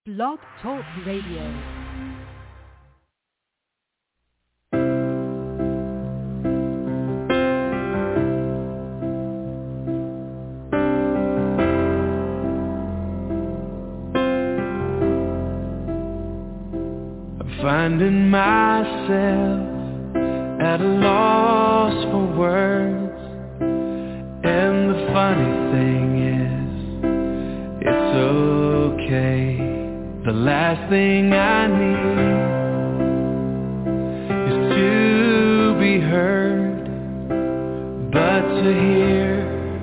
Blog Talk Radio. Finding myself at a loss for words, and the funny thing is, it's okay. The last thing I need is to be heard, but to hear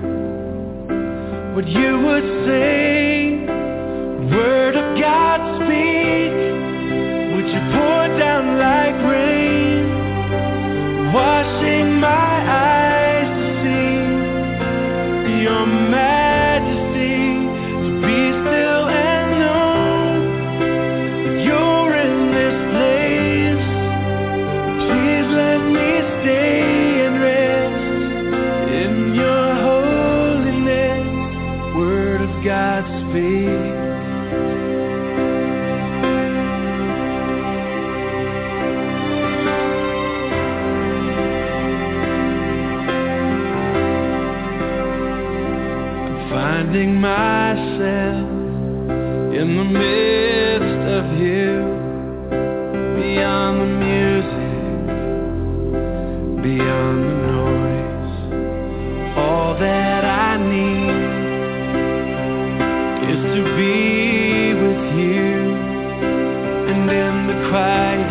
what you would say, word of God speak. Would you pour down like rain, washing my eyes to see your majesty, to be still and know that you're in this place. Please let me stay and rest in your holiness, word of God speak. Finding myself in the midst of you, beyond the music, beyond the noise. All that I need is to be with you, and in the quiet,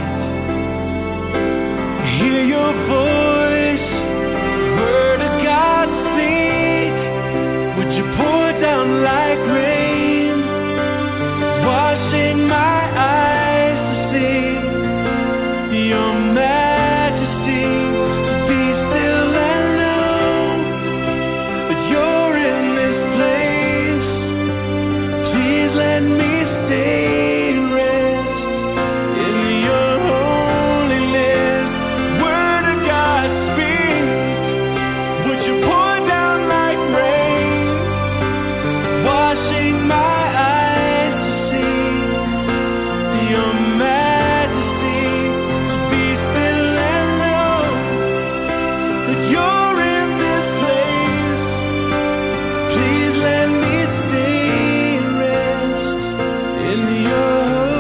hear your voice, word of God speak. Would you pour down like rain, washing my eyes to see your majesty, to be still and know that you're in this place. Please let me stay and rest in your holiness, word of God speak. Would you pour down like rain, washing my eyes to see your majesty, to be still and know that you're in this place. Please let me stay and rest in your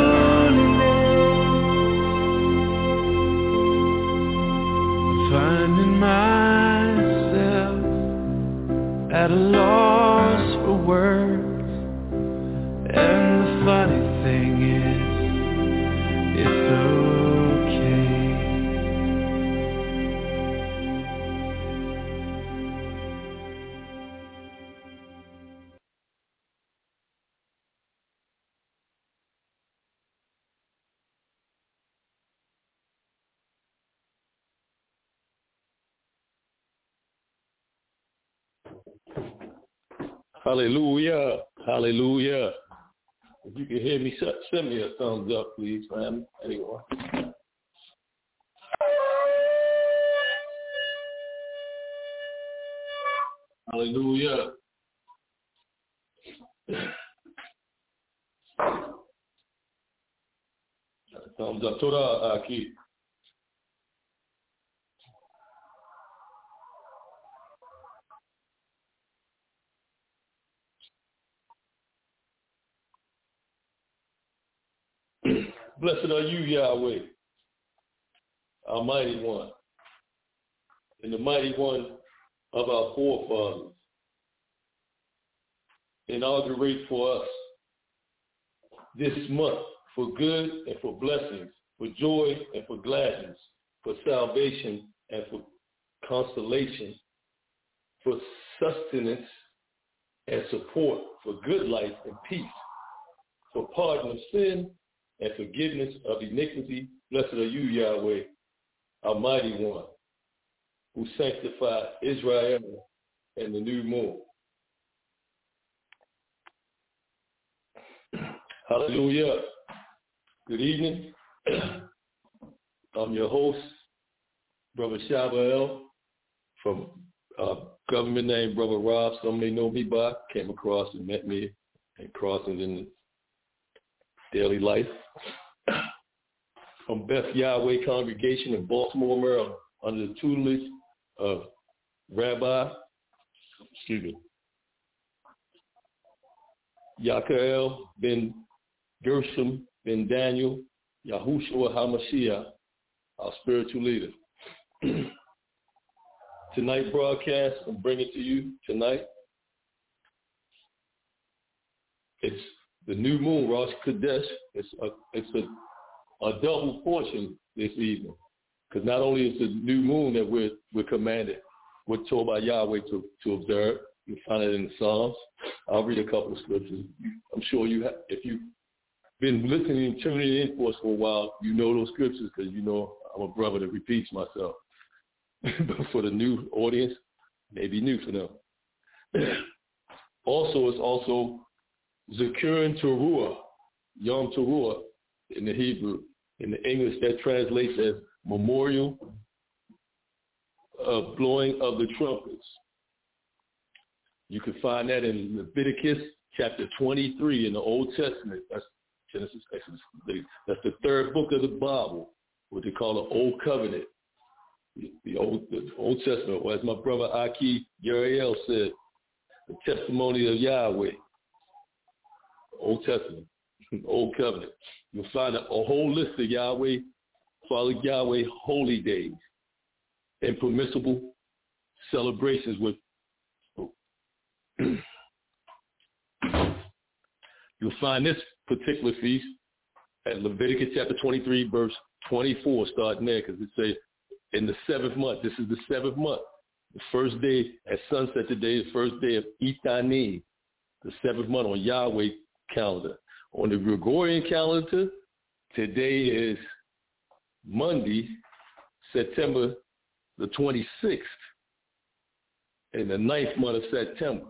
holiness. Finding myself at a loss for words, and the funny thing is, it's okay. Hallelujah. Hallelujah. If you can hear me, send me a thumbs up, please, family. Anyone. Hallelujah. Thumbs up. Toda Aki. Blessed are you, Yahweh, our mighty one, and the mighty one of our forefathers. Inaugurate for us this month for good and for blessings, for joy and for gladness, for salvation and for consolation, for sustenance and support, for good life and peace, for pardon of sin and forgiveness of iniquity. Blessed are you, Yahweh, our mighty one, who sanctified Israel and the new moon. Hallelujah. Good evening. I'm your host, Brother Shabael, from government name Brother Rob. Some may know me by. Came across and met me and crossing in daily life. From Beth Yahweh Congregation in Baltimore, Maryland, under the tutelage of Rabbi, Yakael ben Gershom ben Daniel, Yahushua HaMashiach, our spiritual leader. Tonight's broadcast, I'm bringing to you tonight, it's the new moon, Rosh Chodesh. It's a double portion this evening, because not only is the new moon that we're commanded, we're told by Yahweh to observe. You find it in the Psalms. I'll read a couple of scriptures. I'm sure you have, if you've been listening and tuning in for us for a while, you know those scriptures, because you know I'm a brother that repeats myself. But for the new audience, maybe new for them. Also, it's also Zakurin Teruah, Yom Teruah in the Hebrew. In the English, that translates as memorial of blowing of the trumpets. You can find that in Leviticus chapter 23 in the Old Testament. That's Genesis, Exodus. That's the third book of the Bible, what they call the Old Covenant. The Old Testament, or as my brother Aki Uriel said, the testimony of Yahweh. Old Testament, Old Covenant. You'll find a whole list of Yahweh, Father Yahweh holy days and permissible celebrations with. You'll find this particular feast at Leviticus chapter 23, verse 24, starting there, because it says, in the 7th month, this is the 7th month, the first day at sunset today, the first day of Itanim, the 7th month on Yahweh calendar. On the Gregorian calendar, today is Monday, September the 26th, in the 9th month of September.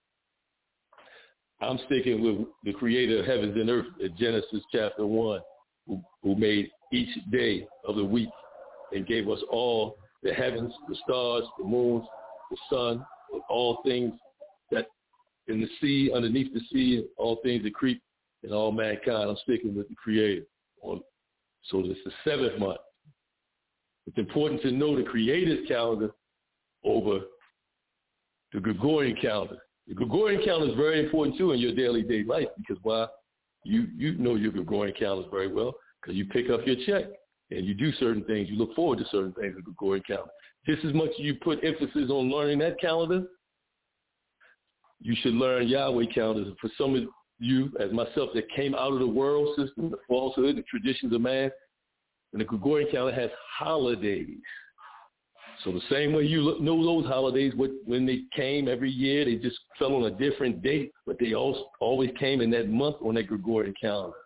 I'm sticking with the creator of heavens and earth in Genesis chapter 1, who made each day of the week and gave us all the heavens, the stars, the moons, the sun, and all things that in the sea, underneath the sea, and all things that creep, and all mankind. I'm sticking with the creator. So this is the 7th month. It's important to know the creator's calendar over the Gregorian calendar. The Gregorian calendar is very important too in your daily day life, because why? You know your Gregorian calendar very well, because you pick up your check and you do certain things. You look forward to certain things in the Gregorian calendar. Just as much as you put emphasis on learning that calendar, you should learn Yahweh calendars. For some of you, as myself, that came out of the world system, the falsehood, the traditions of man, and the Gregorian calendar has holidays. So the same way you know those holidays, when they came every year, they just fell on a different date, but they always came in that month on that Gregorian calendar.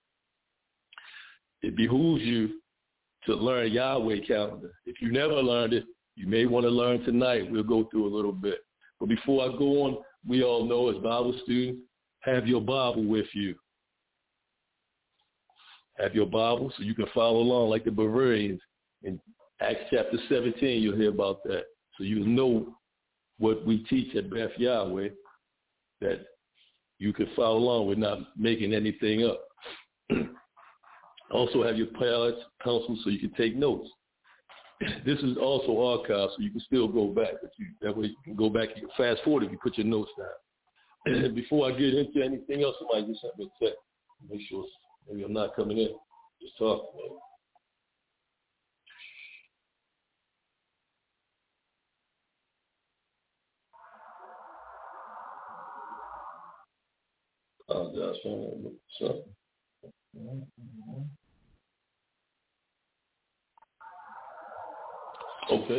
It behooves you to learn Yahweh calendar. If you never learned it, you may want to learn tonight. We'll go through a little bit. But before I go on, we all know as Bible students, have your Bible with you. Have your Bible so you can follow along like the Bereans. In Acts chapter 17, you'll hear about that. So you'll know what we teach at Beth Yahweh, that you can follow along. We're not making anything up. Also have your pilots, pencils, so you can take notes. This is also archived, so you can still go back. That way you can go back. You can fast forward if you put your notes down. Before I get into anything else, somebody just sent me a text. Make sure maybe I'm not coming in. Just talk. Apologize for something. Okay.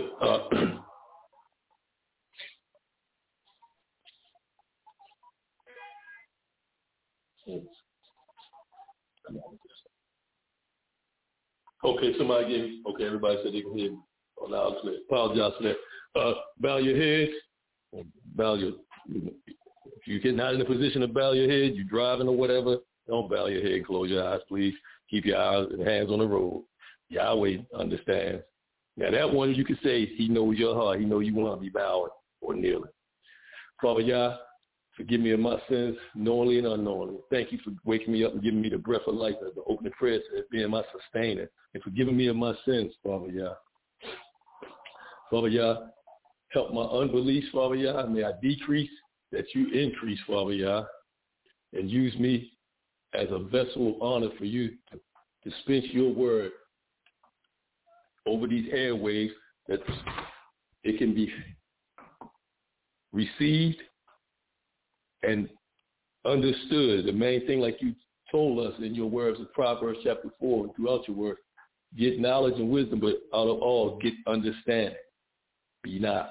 Okay, somebody gave me, okay, everybody said they can hear me. Oh, now I'm clear. Apologize for that. Bow your heads. Bow your, if you get not in a position to bow your head, you're driving or whatever, don't bow your head. Close your eyes, please. Keep your eyes and hands on the road. Yahweh understands. Now that one you can say, he knows your heart. He knows you want to be bowing or kneeling. Father Yah, Forgive me of my sins, knowingly and unknowingly. Thank you for waking me up and giving me the breath of life as the opening prayer, as being my sustainer, and forgiving me of my sins, Father Yah. Father Yah, help my unbelief, Father Yah. May I decrease, that you increase, Father Yah, and use me as a vessel of honor for you to dispense your word over these airwaves, that it can be received and understood. The main thing, like you told us in your words in Proverbs chapter 4 and throughout your word, get knowledge and wisdom, but out of all, get understanding. Be not.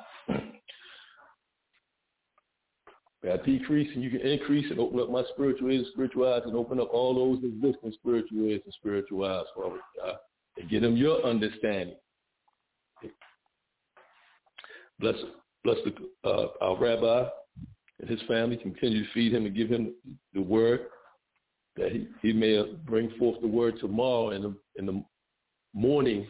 May I decrease and you can increase, and open up my spiritual ears, spiritual eyes, and open up all those existing spiritual ears and spiritual eyes, Father God, and give them your understanding. Bless our rabbi and his family. Continue to feed him and give him the word, that he may bring forth the word tomorrow in the morning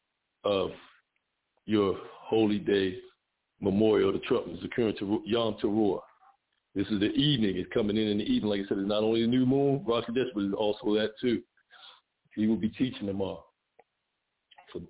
of your holy day memorial, the trumpets occurring to Yom Teruah. This is the evening. It's coming in the evening. Like I said, it's not only the new moon, Rosh Chodesh, but it's also that too. He will be teaching them all. So,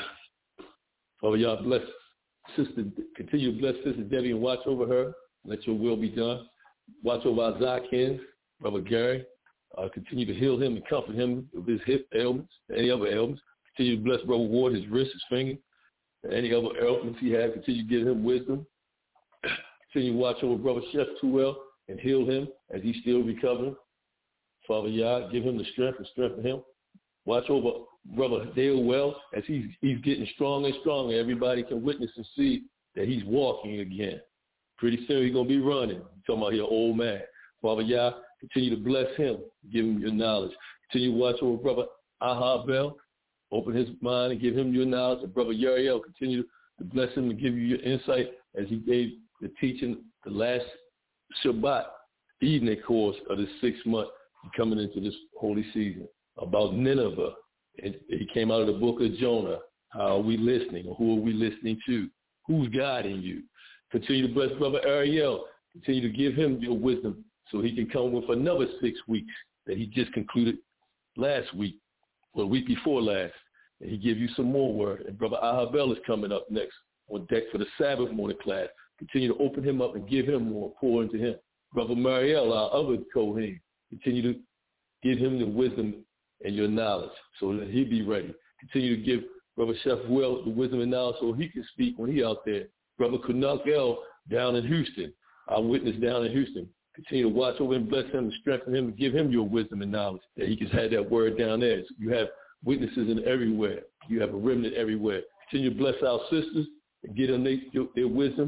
Father, y'all bless Sister, continue to bless Sister Debbie and watch over her. Let your will be done. Watch over our Zakin, Brother Gary. Continue to heal him and comfort him with his hip ailments, any other ailments. Continue to bless Brother Ward, his wrist, his finger, and any other ailments he has. Continue to give him wisdom. Continue to watch over Brother Chef Tuel and heal him as he's still recovering. Father Yah, give him the strength and strengthen him. Watch over Brother Dale Well as he's getting stronger and stronger. Everybody can witness and see that he's walking again. Pretty soon he's going to be running. I'm talking about your old man. Father Yah, continue to bless him. Give him your knowledge. Continue to watch over Brother Ahabel. Open his mind and give him your knowledge. And Brother Yariel, continue to bless him and give you your insight as he gave the teaching the last Shabbat evening course of the 6th month coming into this holy season about Nineveh. And he came out of the book of Jonah. How are we listening? Or who are we listening to? Who's guiding you? Continue to bless Brother Ariel. Continue to give him your wisdom so he can come with another 6 weeks that he just concluded last week, or the week before last. And he give you some more word. And Brother Ahabel is coming up next on deck for the Sabbath morning class. Continue to open him up and give him more, pour into him. Brother Mariel, our other Kohen, continue to give him the wisdom and your knowledge so that he be ready. Continue to give Brother Chef Will the wisdom and knowledge so he can speak when he out there. Brother Kunakel down in Houston, our witness down in Houston. Continue to watch over and bless him and strengthen him and give him your wisdom and knowledge that he can have that word down there. So you have witnesses in everywhere. You have a remnant everywhere. Continue to bless our sisters and give them their wisdom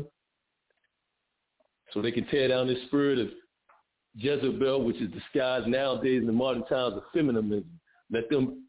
so they can tear down this spirit of Jezebel, which is disguised nowadays in the modern times of feminism. Let them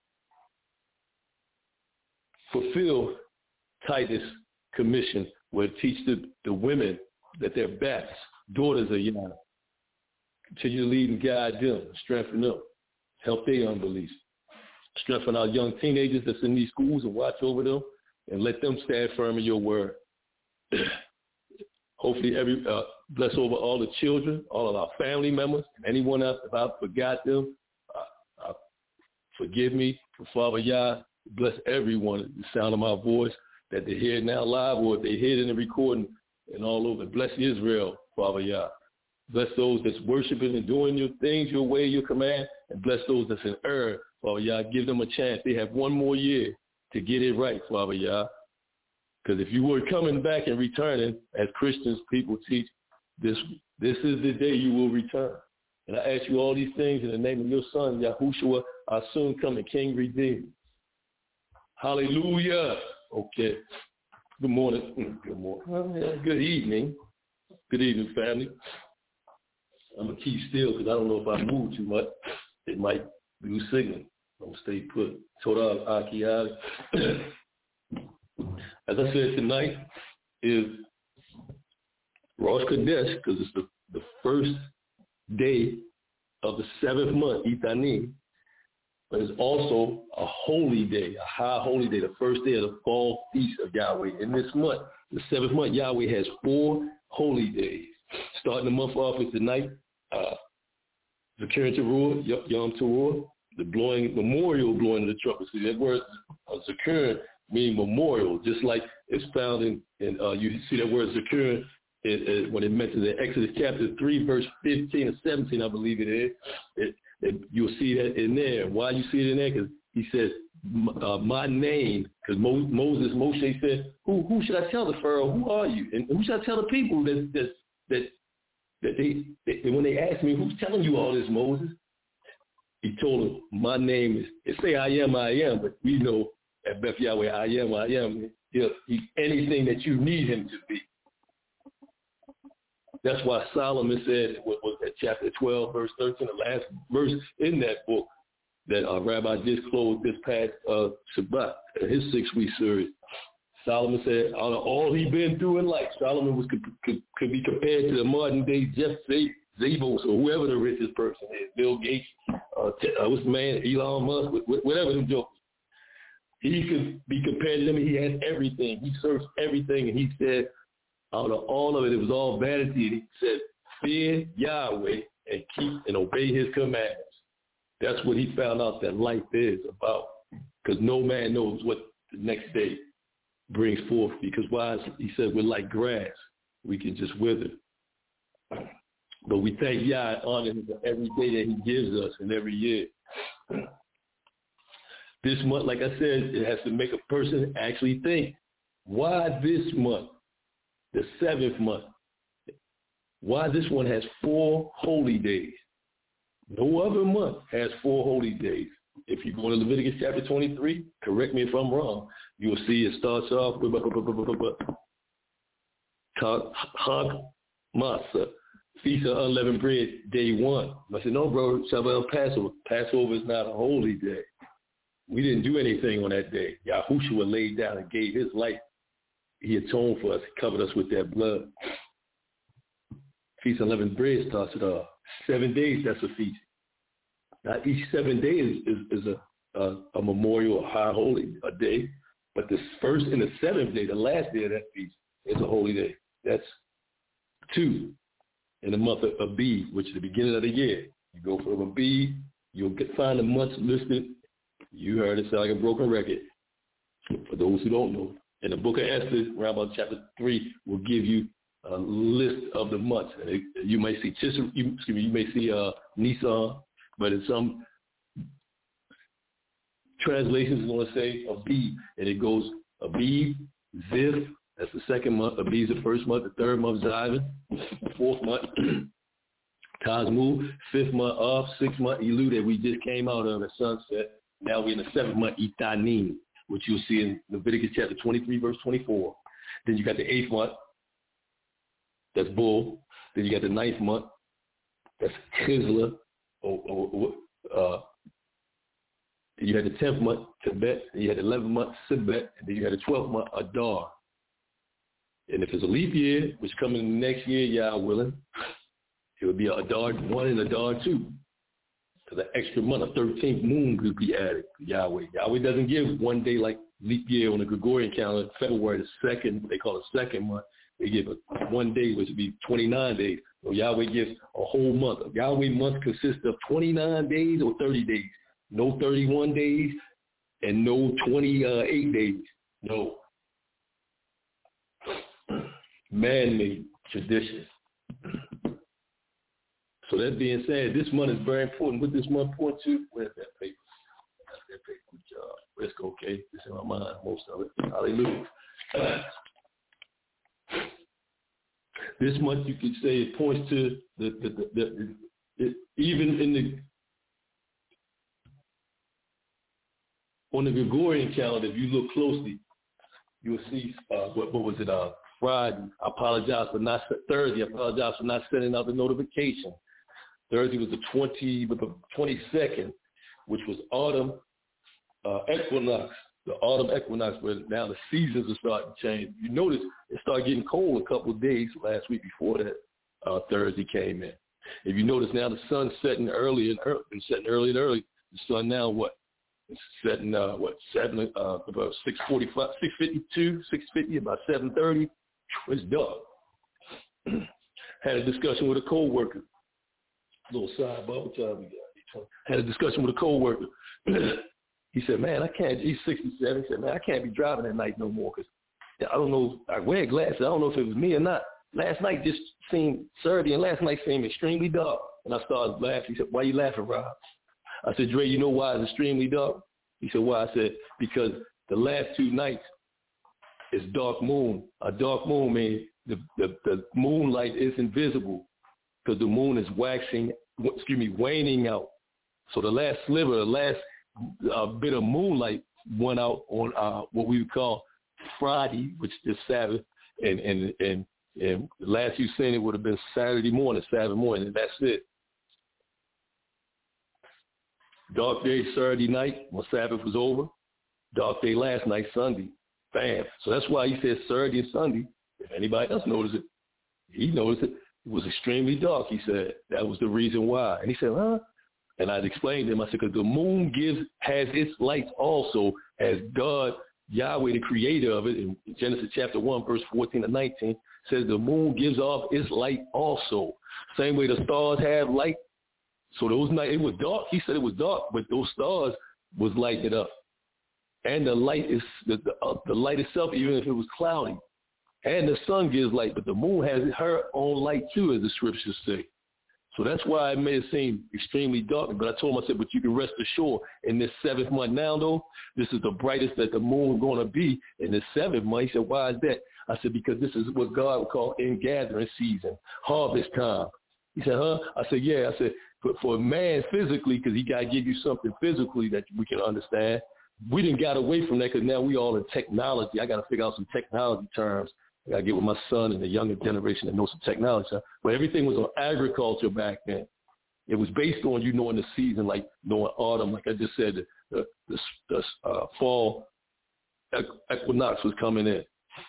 fulfill Titus' commission where it teaches the women that they're bats, daughters of Yah. Continue to lead and guide them, strengthen them, help their unbelief. Strengthen our young teenagers that's in these schools and watch over them and let them stand firm in your word. Hopefully, bless over all the children, all of our family members, anyone else, if I forgot them, forgive me. For Father Yah, bless everyone at the sound of my voice, that they hear it now live or if they hear it in the recording and all over. Bless Israel, Father Yah. Bless those that's worshiping and doing your things, your way, your command, and bless those that's in error, Father Yah. Give them a chance. They have one more year to get it right, Father Yah. Because if you were coming back and returning, as Christians, people teach, this is the day you will return. And I ask you all these things in the name of your Son, Yahushua, our soon-coming King Redeemer. Hallelujah. Okay. Good morning. Good morning. Good evening. Good evening, family. I'm going to keep still because I don't know if I move too much. It might lose signal. I'm going to stay put. Toda Akiyah. As I said, tonight is Rosh Chodesh because it's the first day of the 7th month, Itanim, but it's also a holy day, a high holy day, the first day of the fall feast of Yahweh. In this month, the 7th month, Yahweh has 4 holy days. Starting the month off with tonight, Zakir Teruah, Yom Teruah, the memorial blowing of the trumpet. See, that word Zakir means memorial, just like it's found in you see that word Zakir when it mentions in Exodus chapter 3, verse 15 or 17, I believe it is. You'll see that in there. Why you see it in there? Because he says, my name, because Moshe said, who should I tell the Pharaoh? Who are you? And who should I tell the people that they when they ask me, who's telling you all this, Moses? He told them, my name is, it say I am, but we know at Beth Yahweh, I am. He's anything that you need him to be. That's why Solomon said, what was that, chapter 12, verse 13, the last verse in that book that Rabbi just closed this past Shabbat, his 6-week series. Solomon said, out of all he'd been through in life, Solomon could be compared to the modern day Jeff Bezos or whoever the richest person is, Bill Gates, what's the man, Elon Musk, whatever them jokers. He could be compared to them. He has everything. He searched everything, and he said, out of all of it, it was all vanity. And he said, fear Yahweh and keep and obey his commandments. That's what he found out that life is about, because no man knows what the next day brings forth. Because why? He said, we're like grass. We can just wither. But we thank Yah and honor him for every day that he gives us and every year. This month, like I said, it has to make a person actually think, why this month? The 7th month. Why this one has 4 holy days? No other month has 4 holy days. If you go to Leviticus chapter 23, correct me if I'm wrong, you will see it starts off with Chag Matzah, Feast of Unleavened Bread, day 1. I said, no, bro, Shabbat Passover. Passover is not a holy day. We didn't do anything on that day. Yahushua laid down and gave his life. He atoned for us. He covered us with that blood. Feast of Unleavened Bread starts at 7 days. That's a feast. Now, each 7 days is a memorial, a high holy a day. But the first and the 7th day, the last day of that feast, is a holy day. That's 2 in the month of Abib, which is the beginning of the year. You go from Abib, you'll find the months listed. You heard it sound like a broken record. For those who don't know, in the book of Esther, around about chapter 3, will give you a list of the months. You may see you may see Nisan, but in some translations, it's going to say Abib, and it goes Abib, Ziv, that's the 2nd month. Abib is the 1st month. The 3rd month, Zivan, the 4th month, Tazmu, 5th month, Av, 6th month, Elu, that we just came out of at sunset. Now we're in the 7th month, Itanim, which you'll see in Leviticus chapter 23, verse 24. Then you got the 8th month, that's Bull. Then you got the 9th month, that's Kislev. You had the 10th month, Tibet. And you had the 11th month, Sibet. And then you had the 12th month, Adar. And if it's a leap year, which comes in the next year, Yah willing, it would be Adar 1 and Adar 2. So the extra month, a 13th moon could be added to Yahweh. Yahweh doesn't give 1 day like leap year on the Gregorian calendar. February the 2nd, they call it 2nd month. They give it 1 day, which would be 29 days. So Yahweh gives a whole month. A Yahweh month consists of 29 days or 30 days. No 31 days and no 28 days. No. Man-made traditions. So that being said, this month is very important. What this month point to? Where's that paper? That's that paper. Good job. Let's go, okay? It's in my mind, most of it. Hallelujah. This month, you could say it points to even in on the Gregorian calendar, if you look closely, you'll see what was it? Friday. I apologize for not Thursday. I apologize for not sending out the notification. Thursday was the 22nd, which was autumn equinox. The autumn equinox, where now the seasons are starting to change. You notice it started getting cold a couple of days last week before that Thursday came in. If you notice now the sun's setting early and early. The sun now it's setting about 6:45, 6:52, 6:50, about 7:30. It's dark. Had a discussion with a coworker. Little sidebar, what time we got? Had a discussion with a coworker. He said, man, I can't. He's 67. He said, man, I can't be driving at night no more because I don't know. I wear glasses. I don't know if it was me or not. Last night just seemed Saturday, and last night seemed extremely dark. And I started laughing. He said, why you laughing, Rob? I said, Dre, you know why it's extremely dark? He said, why? I said, because the last 2 nights is dark moon. A dark moon means the moonlight is invisible because the moon is waning out. So the last sliver, the last bit of moonlight went out on what we would call Friday, which is Sabbath, and the last you seen it would have been Saturday morning, and that's it. Dark day Saturday night when Sabbath was over. Dark day last night, Sunday. Bam. So that's why he said Saturday and Sunday. If anybody else noticed it, he noticed it. It was extremely dark, he said. That was the reason why. And he said, huh? And I'd explained to him, I said, because the moon has its lights also as God, Yahweh, the creator of it, in Genesis chapter 1, verse 14 to 19, says the moon gives off its light also. Same way the stars have light. So those nights, it was dark. He said it was dark, but those stars was lighted up. And the light is the light itself, even if it was cloudy. And the sun gives light, but the moon has her own light too, as the scriptures say. So that's why it may have seemed extremely dark. But I told him, I said, but you can rest assured in this 7th month now, though, this is the brightest that the moon is going to be in this 7th month. He said, why is that? I said, because this is what God would call in-gathering season, harvest time. He said, huh? I said, yeah. I said, for man physically, because he got to give you something physically that we can understand. We didn't got away from that because now we all in technology. I got to figure out some technology terms. I got to get with my son and the younger generation that knows some technology. But everything was on agriculture back then. It was based on you knowing the season, like knowing autumn, like I just said, the fall equinox was coming in.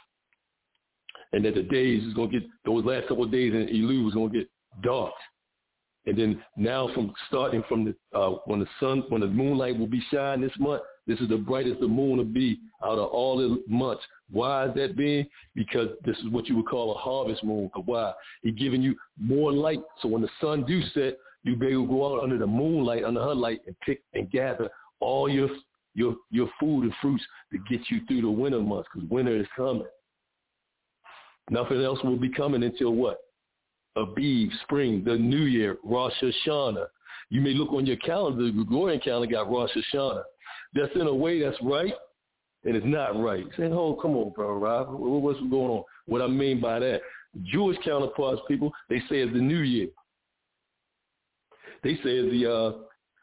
And that the days is going to get, those last couple of days in Elul was going to get dark. And then now starting from when the moonlight will be shining this month, this is the brightest the moon will be out of all the months. Why is that being? Because this is what you would call a harvest moon. Why? He's giving you more light. So when the sun do set, you be able to go out under the moonlight, under her light, and pick and gather all your food and fruits to get you through the winter months, because winter is coming. Nothing else will be coming until what? Aviv, spring, the new year, Rosh Hashanah. You may look on your calendar, the Gregorian calendar got Rosh Hashanah. That's in a way that's right, and it's not right. Saying, oh, come on, bro, Rob, what's going on? What I mean by that, Jewish counterparts, people, they say it's the new year. They say it's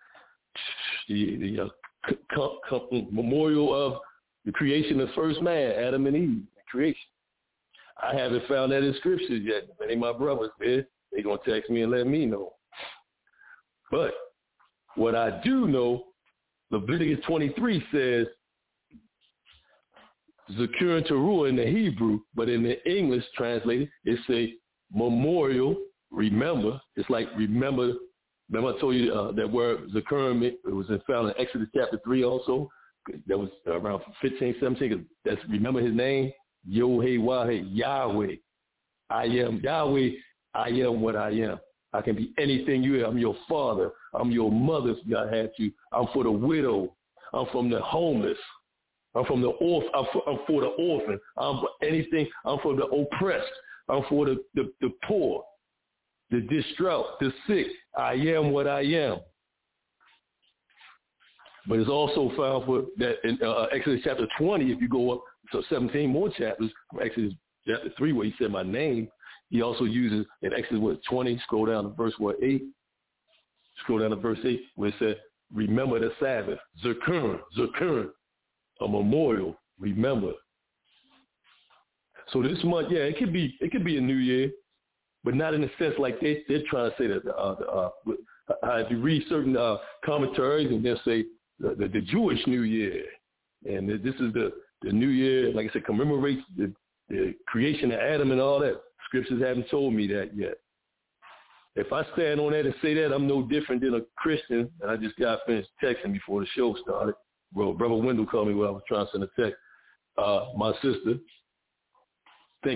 the memorial of the creation of the first man, Adam and Eve, creation. I haven't found that in scriptures yet. If any of my brothers did, they're going to text me and let me know. But what I do know, Leviticus 23 says, Zakur Teruah in the Hebrew, but in the English translated, it say memorial, remember. It's like remember I told you that word Zakur, it was found in Exodus chapter 3 also. That was around 15, 17, that's remember his name. Yod-Heh-Wah-Heh, Yahweh. I am Yahweh. I am what I am. I can be anything you are. I'm your father. I'm your mother if God had you. I'm for the widow. I'm from the homeless. I'm from the orphan. I'm for the orphan. I'm for anything. I'm for the oppressed. I'm for the poor, the distraught, the sick. I am what I am. But it's also found for that in Exodus chapter 20, if you go up to 17 more chapters from Exodus chapter 3 where he said my name, he also uses in Exodus 20, scroll down to verse 8. Scroll down to verse 8 where it said, remember the Sabbath, Zakur, a memorial, remember. So this month, yeah, it could be a new year, but not in the sense like they're trying to say that if you read certain commentaries and they'll say the Jewish New Year, and this is the New Year, like I said, commemorates the creation of Adam and all that. Scriptures haven't told me that yet. If I stand on that and say that, I'm no different than a Christian, and I just got finished texting before the show started. Well, Brother Wendell called me while I was trying to send a text. My sister, thinking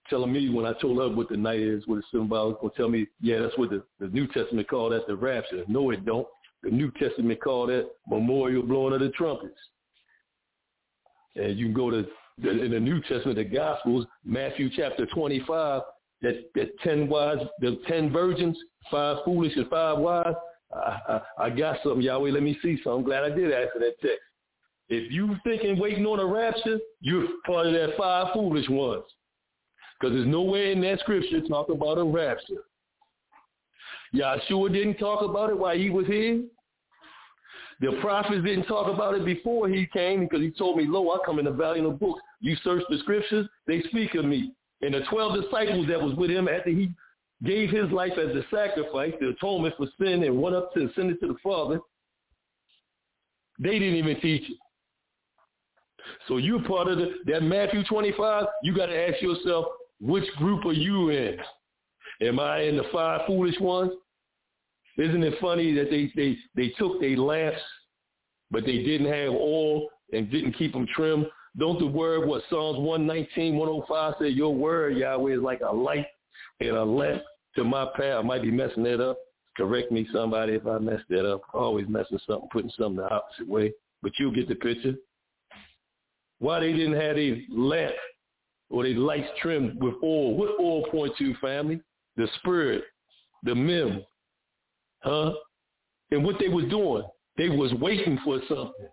telling me when I told her what the night is, what it's symbolic, going to tell me, yeah, that's what the New Testament called that the rapture. No, it don't. The New Testament called that memorial blowing of the trumpets. And you can go to, in the New Testament, the Gospels, Matthew chapter 25, that 10 wise, the 10 virgins, 5 foolish and 5 wise. I got something, Yahweh. Let me see something. I'm glad I did answer that text. If you thinking waiting on a rapture, you're part of that 5 foolish ones. Because there's nowhere in that scripture talk about a rapture. Yahshua didn't talk about it while he was here. The prophets didn't talk about it before he came because he told me, lo, I come in the volume of books. You search the scriptures, they speak of me. And the 12 disciples that was with him after he gave his life as a sacrifice, the atonement for sin, and went up to send it to the Father, they didn't even teach it. So you're part of that Matthew 25, you got to ask yourself, which group are you in? Am I in the 5 foolish ones? Isn't it funny that they took their lamps, but they didn't have oil and didn't keep them trimmed? Don't the word, what Psalms 119, 105 say, your word, Yahweh, is like a light and a lamp to my path. I might be messing that up. Correct me, somebody, if I mess that up. Always messing something, putting something the opposite way. But you'll get the picture. Why they didn't have their lamp or their lights trimmed with oil? What oil point to, family? The Spirit, the Mem. Huh? And what they was doing, they was waiting for something.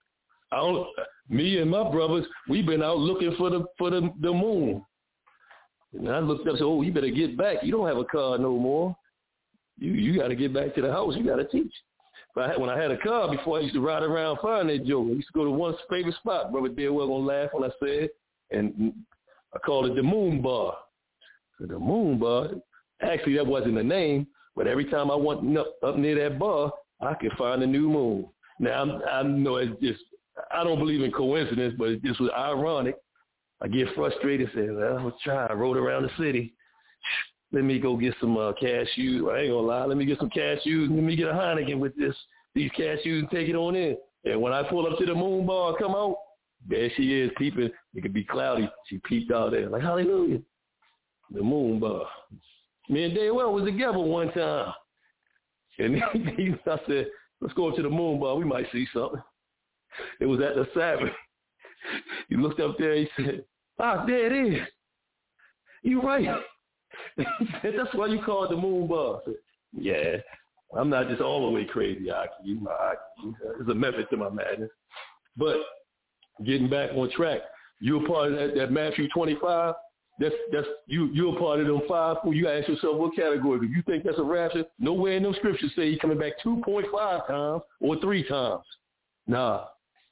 Me and my brothers, we've been out looking for the moon. And I looked up and said, oh, you better get back. You don't have a car no more. You got to get back to the house. You got to teach. When I had a car before, I used to ride around finding that joke. I used to go to one favorite spot. Brother Deadwell going to laugh when I said, and I called it the Moon Bar. So the Moon Bar, actually that wasn't the name, but every time I went up near that bar, I could find a new moon. Now, I know it's just, I don't believe in coincidence, but it just was ironic. I get frustrated, say, well, let's try. I rode around the city. Let me go get some cashews. I ain't gonna lie. Let me get some cashews. Let me get a Heineken with these cashews and take it on in. And when I pull up to the Moon Bar and come out, there she is peeping. It could be cloudy. She peeped out there. Like, hallelujah. The Moon Bar. Me and Daywell was together one time. And I said, let's go to the Moon Bar. We might see something. It was at the Sabbath. He looked up there. He said, there it is. You right. That's why you call it the Moon Bar. Said, yeah, I'm not just all the way crazy, Aki. There's a method to my madness. But getting back on track, you're a part of that Matthew 25. That's you're a part of them 5. You gotta ask yourself what category. If you think that's a rapture, nowhere in them scriptures say he's coming back 2.5 times or 3 times. Nah.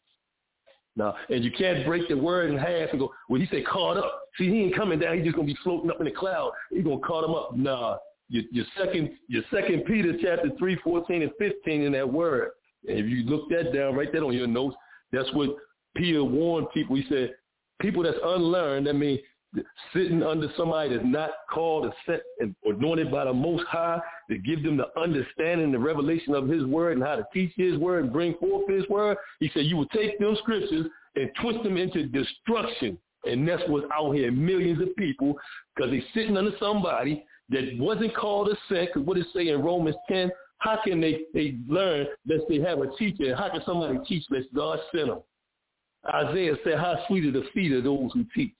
And you can't break the word in half and go, well, he said caught up. See, he ain't coming down. He's just going to be floating up in the cloud. He's going to caught him up. Nah. Your second Peter chapter 3, 14 and 15 in that word. And if you look that down, write that on your notes, that's what Peter warned people. He said, people that's unlearned, that means sitting under somebody that's not called and set and anointed by the Most High to give them the understanding, the revelation of his word and how to teach his word and bring forth his word. He said you will take them scriptures and twist them into destruction. And that's what's out here, millions of people, because they're sitting under somebody that wasn't called a sent. Because what it say in Romans 10, how can they learn unless they have a teacher? How can somebody teach unless God sent them? Isaiah said, how sweet are the feet of those who teach.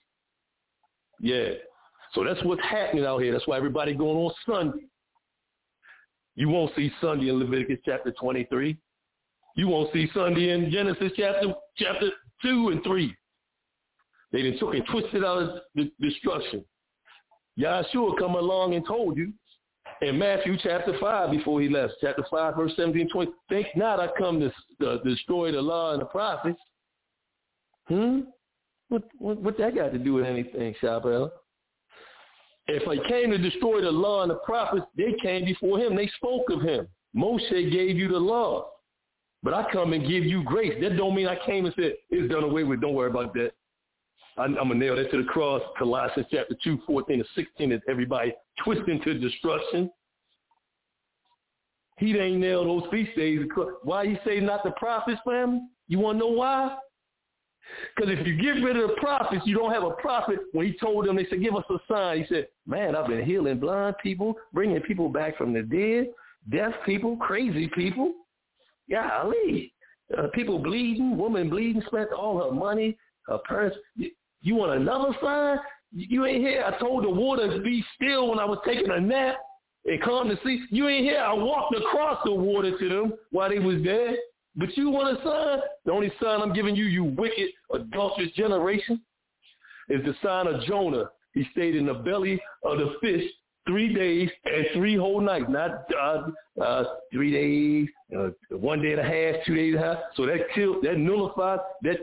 Yeah. So that's what's happening out here. That's why everybody going on Sunday. You won't see Sunday in Leviticus chapter 23. You won't see Sunday in Genesis chapter 2 and 3. They done took and twisted out of the destruction. Yahshua come along and told you in Matthew chapter 5 before he left, chapter 5, verse 17 and 20, think not I come to destroy the law and the prophets. What that got to do with anything, Shabbat? If I came to destroy the law and the prophets, they came before him. They spoke of him. Moshe gave you the law. But I come and give you grace. That don't mean I came and said, it's done away with. Don't worry about that. I'm going to nail that to the cross. Colossians chapter 2, 14 and 16 is everybody twisting to destruction. He ain't nailed those feast days. Why you say not the prophets, family? You want to know why? Because if you get rid of the prophets, you don't have a prophet. When he told them, they said, give us a sign. He said, man, I've been healing blind people, bringing people back from the dead, deaf people, crazy people. Golly. People bleeding, woman bleeding, spent all her money, her parents. You want another sign? You ain't here. I told the water to be still when I was taking a nap and calm to see. You ain't here. I walked across the water to them while they was dead. But you want a sign? The only sign I'm giving you, you wicked, adulterous generation, is the sign of Jonah. He stayed in the belly of the fish 3 days and 3 whole nights, not 3 days, 1 day and a half, 2 days and a half. So that killed, that nullified,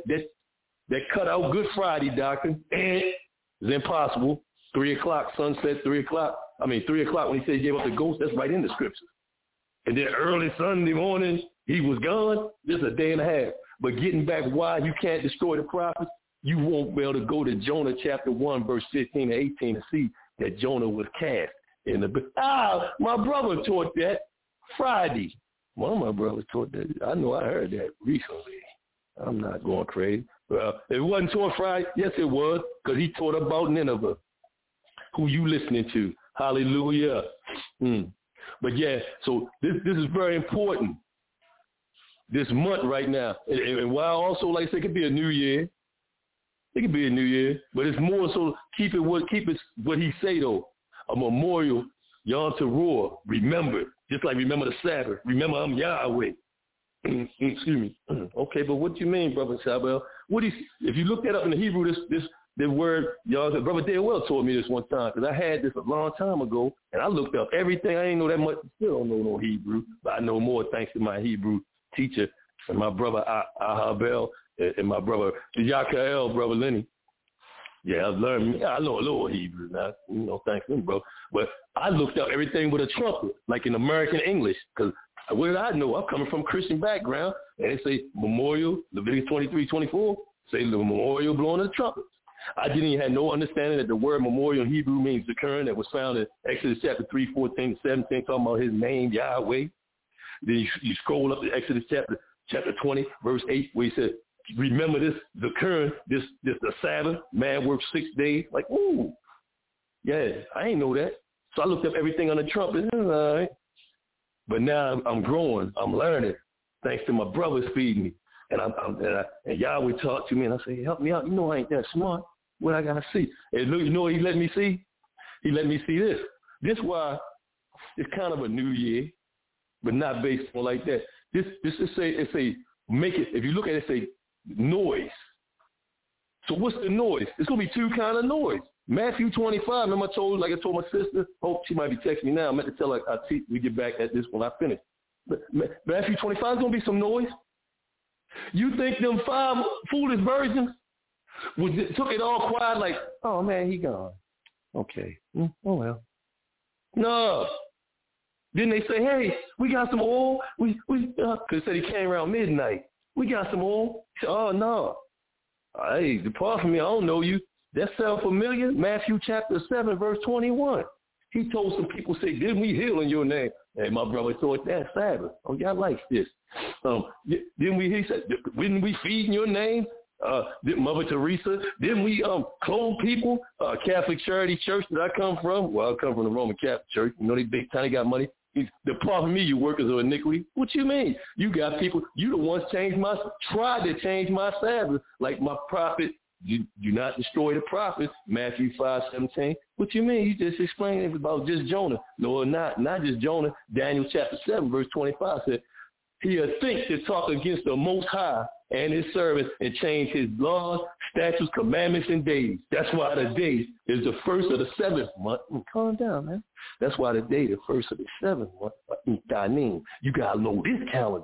that cut out Good Friday doctrine, and it's impossible. 3 o'clock, sunset, 3 o'clock. 3 o'clock when he said he gave up the ghost, that's right in the scriptures. And then early Sunday morning, he was gone. Just a day and a half. But getting back why you can't destroy the prophets, you won't be able to go to Jonah chapter 1, verse 15 to 18 to see that Jonah was cast in the... my brother taught that Friday. One of my brothers taught that. I know I heard that recently. I'm not going crazy. Well, it wasn't taught Friday. Yes, it was, because he taught about Nineveh. Who you listening to? Hallelujah. But yeah, so this is very important. This month right now. And while also, like I said, it could be a new year. It could be a new year. But it's more so keep it what he say, though. A memorial, Yom Teruah, remember. Just like remember the Sabbath. Remember I'm Yahweh. Excuse me. Okay, but what do you mean, Brother Shabel? If you look that up in the Hebrew, the word, y'all, Brother Dale told me this one time, because I had this a long time ago, and I looked up everything. I ain't know that much. Still don't know no Hebrew, but I know more thanks to my Hebrew teacher and my brother Ahabel and my brother Yakael, Brother Lenny. Yeah, I've learned. I know a little Hebrew now, thanks to him, bro. But I looked up everything with a trumpet, like in American English, because what did I know? I'm coming from a Christian background, and they say memorial, Leviticus 23:24, say the memorial blowing of the trumpet. I didn't even have no understanding that the word memorial in Hebrew means the current that was found in Exodus chapter 3, 14, 17, talking about his name, Yahweh. Then you scroll up to Exodus chapter 20, verse 8, where he said, remember this, the current, the Sabbath, man works 6 days. Like, ooh, yeah, I ain't know that. So I looked up everything on the trumpet. All right. But now I'm growing. I'm learning, thanks to my brothers feeding me. And Yahweh talked to me, and I say, help me out. You know I ain't that smart. What I got to see? And look, you know what he let me see? He let me see this. This why it's kind of a new year, but not based on like that. This is say make it, if you look at it, say noise. So what's the noise? It's going to be two kind of noise. Matthew 25, remember I told my sister, hope she might be texting me now. I meant to tell her we get back at this when I finish. But Matthew 25 is going to be some noise. You think them 5 foolish virgins took it all quiet like, oh, man, he gone. Okay. Oh, well. No. Then they say, hey, we got some oil. Because they said he came around midnight. We got some oil. Oh, no. Hey, depart from me. I don't know you. That sound familiar? Matthew chapter 7, verse 21. He told some people, say, didn't we heal in your name? Hey, my brother thought that Sabbath. Oh, y'all like this. He said, didn't we feed in your name? Mother Teresa, didn't we clone people? Catholic Charity Church that I come from. Well, I come from the Roman Catholic Church. You know, they big time, they got money. Depart from me, you workers of iniquity. What you mean? You got people, you the ones tried to change my Sabbath, like my prophet. You do not destroy the prophets, Matthew 5:17. What you mean? You just explained it about just Jonah. No, not just Jonah. Daniel chapter 7, verse 25 said, he'll think to talk against the Most High and his servants and change his laws, statutes, commandments, and days. That's why the day is the first of the 7th month. Calm down, man. That's why the day, the first of the 7th month. You got to know this calendar.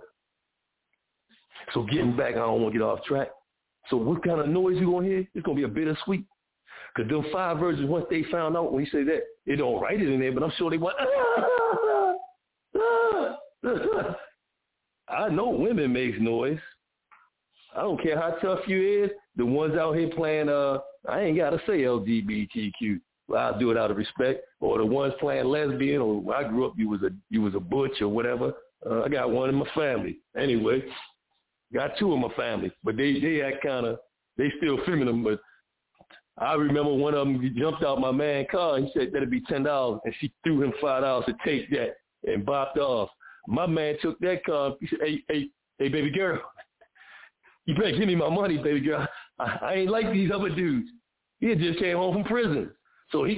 So getting back, I don't want to get off track. So what kind of noise you going to hear? It's going to be a bittersweet. Because them 5 virgins, once they found out, when you say that, they don't write it in there, but I'm sure they went, I know women makes noise. I don't care how tough you is. The ones out here playing, I ain't got to say LGBTQ. Well, I'll do it out of respect. Or the ones playing lesbian, or when I grew up, you was a butch or whatever. I got one in my family. Anyway, got 2 in my family. But they act kind of, they still filming them, but I remember one of them, he jumped out my man's car, and he said that'd be $10, and she threw him $5 to take that and bopped off. My man took that car. He said, hey, baby girl, you better give me my money, baby girl. I ain't like these other dudes. He had just came home from prison. So I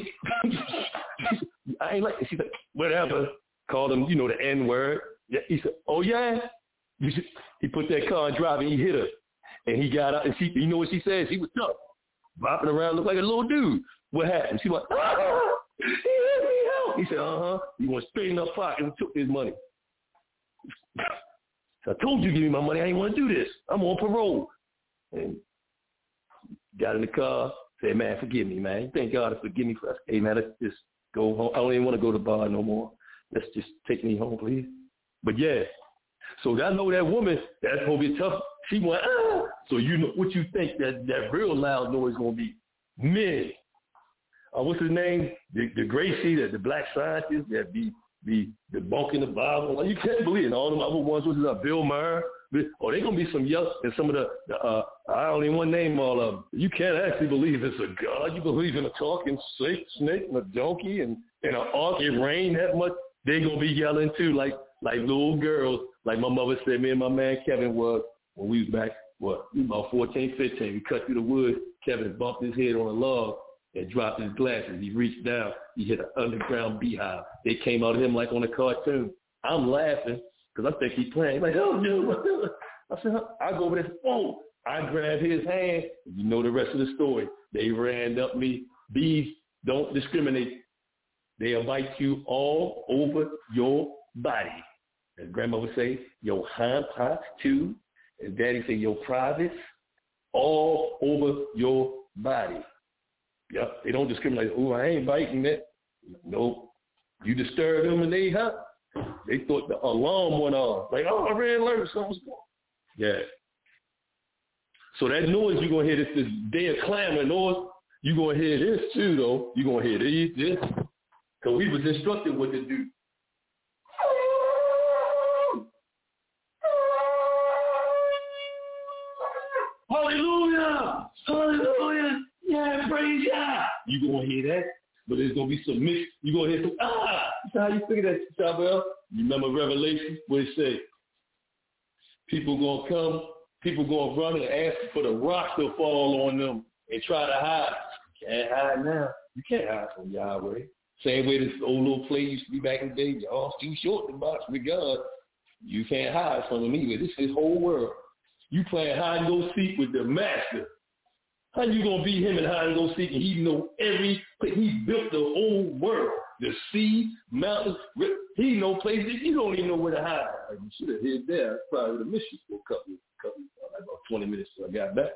ain't like, she's like, whatever. Called him, the N-word. He said, oh, yeah? He put that car in drive and he hit her. And he got out, and you know what she said? She was tough. Bopping around, looked like a little dude. What happened? She went, he let me out. He said, He went straight in her pocket and took his money. So I told you to give me my money. I ain't want to do this. I'm on parole. And got in the car, said, man, forgive me, man. Thank God to forgive me for that. Hey, man, let's just go home. I don't even want to go to the bar no more. Let's just take me home, please. But, yeah. So I know that woman, that's going to be tough. She went, So you know what you think that real loud noise is going to be? Men. What's his name? The Gracie, the black scientist that be debunking the Bible. Like, you can't believe it. And all them other ones, what's that? Bill Maher. Oh, they're going to be some young, and some of the I don't even want to name all of them. You can't actually believe it's a God. You believe in a talking snake and a donkey and an ark. It rained that much. They're going to be yelling too, like little girls. Like my mother said, me and my man Kevin was, when we was back, we was about 14, 15. We cut through the wood. Kevin bumped his head on a log and dropped his glasses. He reached down. He hit an underground beehive. They came out of him like on a cartoon. I'm laughing because I think he's playing. He's like, oh, no. I said, I go over there. Oh, I grabbed his hand. You know the rest of the story. They ran up me. Bees don't discriminate. They'll bite you all over your body. As Grandma would say, your hind parts too. And Daddy say your privates, all over your body. Yep, they don't discriminate. Oh, I ain't biting that. Nope. You disturb them and they thought the alarm went off. Like, oh, red alert, something's going on. Yeah. So that noise you're going to hear, this dead clamor noise, you're going to hear this too, though. You're going to hear this. Because we was instructed what to do. Hallelujah! Hallelujah! Yeah, praise God! You're going to hear that, but there's going to be some mix. You're going to hear some, That's how you figure that, Chabelle. You remember Revelation, where it said, people going to come, people going to run and ask for the rock to fall on them and try to hide. You can't hide now. You can't hide from Yahweh. Same way this old little play used to be back in the day. Y'all too short to box with God. You can't hide from him either. This is his whole world. You playing hide and go seek with the master. How you gonna beat him in hide and go seek and he know every place? He built the whole world, the sea, mountains. He know places you don't even know where to hide. Like you should have hid there. I probably would have missed you for a couple about 20 minutes till I got back.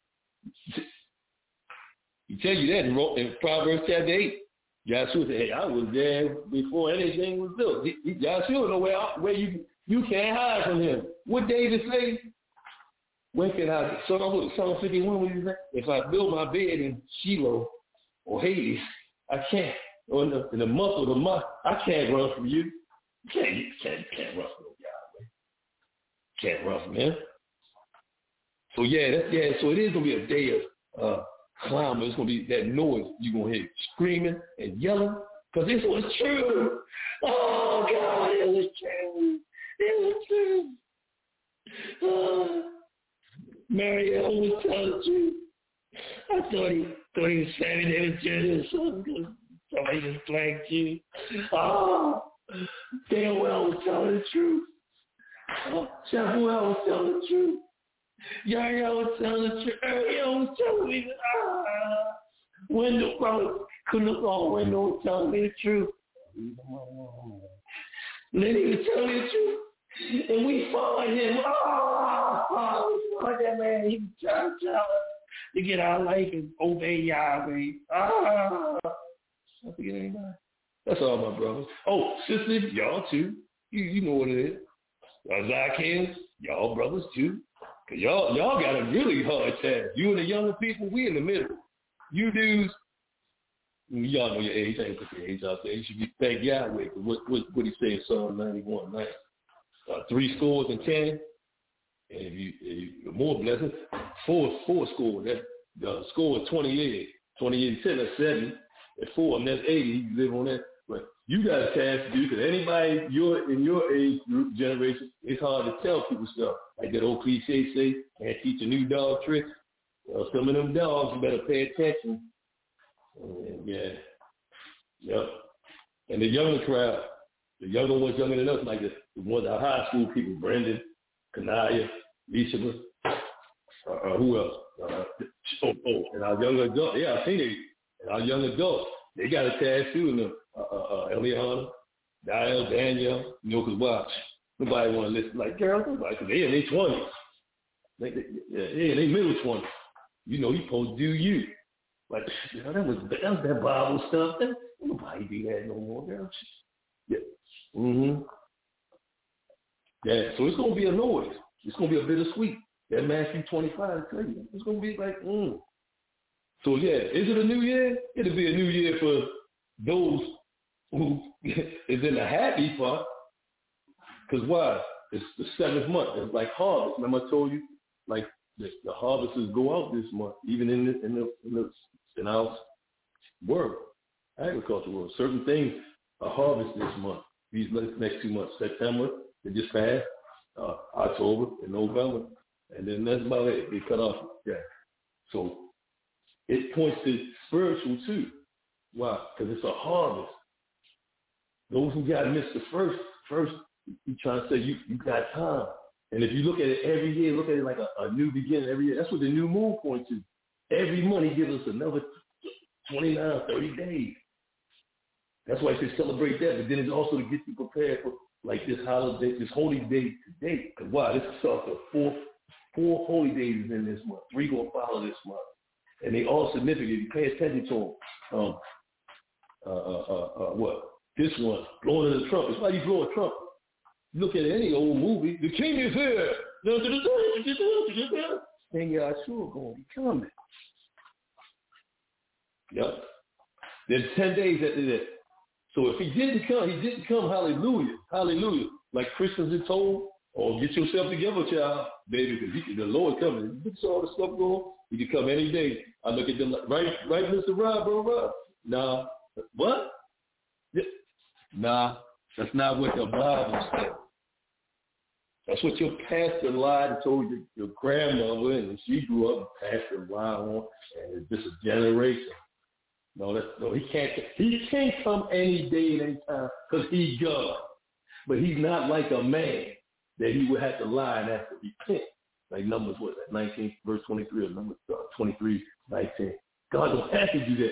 He tell you that in Proverbs chapter 8. Yahshua said, "Hey, I was there before anything was built." Yahshua know where you can't hide from him. What David say? When can I, Psalm 51, what is that? If I build my bed in Shiloh or Hades, I can't. Or in the month of the month, I can't run from you. You can't run from Yahweh. Can't run from him. So so it is gonna be a day of clamor. It's gonna be that noise. You're gonna hear screaming and yelling because this was true. Oh God, it was true. It was true. Marielle was telling the truth. I thought he was saying it was just something because somebody just blanked you. Oh, damn well was telling the truth. Shamuel was telling the truth. Yaya was telling the truth. Ariel was telling me that. Wendell probably couldn't look all Wendell was telling me the truth. Lenny was telling me the truth. And we followed him. We followed that man. He was trying to tell us to get our life and obey Yahweh. I forget anybody. That's all my brothers. Oh, sisters, y'all too. You know what it is. Zacchaeus, y'all brothers too. Cause y'all got a really hard task. You and the younger people, we in the middle. You dudes, y'all know your age. I ain't put your age out there. You should be thank Yahweh. What he say in Psalm 91, right? 3 scores and 10. And if you more blessings, four score. That the score is 28. 28 10, that's 7. At 4, and that's 80. You live on that. But you got a task to do, because anybody in your age group generation, it's hard to tell people stuff. Like that old cliche say, can't teach a new dog tricks. Well, some of them dogs, you better pay attention. Yeah. Yep. And the younger crowd, the younger ones younger than us, like the ones our high school people, Brendan, Kanaya, Lisa, who else? And our young adults, our teenagers, and our young adults, they got a task too. And Eliana, Dial, Danielle, because why? Nobody want to listen like girls, because they in their 20s. They in their middle 20s. You supposed to do you. Like, that was that Bible stuff. Nobody do that no more, girl. Yeah. Mm-hmm. Yeah, so it's going to be a noise. It's going to be a bittersweet. That Matthew 25, I tell you. It's going to be like, So, yeah, is it a new year? It'll be a new year for those who is in the happy part. Because why? It's the 7th month. It's like harvest. Remember I told you, like, the harvests go out this month, even in our world, agriculture world. Certain things are harvest this month. These next 2 months, September, they just passed, October and November, and then that's about it. They cut off. Yeah. So it points to spiritual too. Why? Because it's a harvest. Those who got missed the first, you trying to say you got time. And if you look at it every year, look at it like a new beginning every year. That's what the new moon points to. Every month he gives us another 29, 30 days. That's why I say celebrate that. But then it's also to get you prepared for like this holiday, this holy day today. Because why? This is also four holy days in this month. 3 going to follow this month. And they all significant. You pay attention to them. What? This one, blowing in the trumpet. It's why you blow a trumpet. Look at any old movie. The king is here. King Yahshua going to be coming. Yep. There's 10 days after that. So if he didn't come, hallelujah, hallelujah. Like Christians are told, get yourself together, child, baby, because the Lord coming. You saw all the stuff going. He can come any day. I look at them like, right, Mr. Rob. Nah. What? Nah. That's not what the Bible says. That's what your pastor lied and told your grandmother, and she grew up and passed it lied on, and it's just a generation. No, he can't come any day and any time because he's God. But he's not like a man that he would have to lie and have to repent. Like Numbers, 19, verse 23, or Numbers 23, 19. God don't have to do that.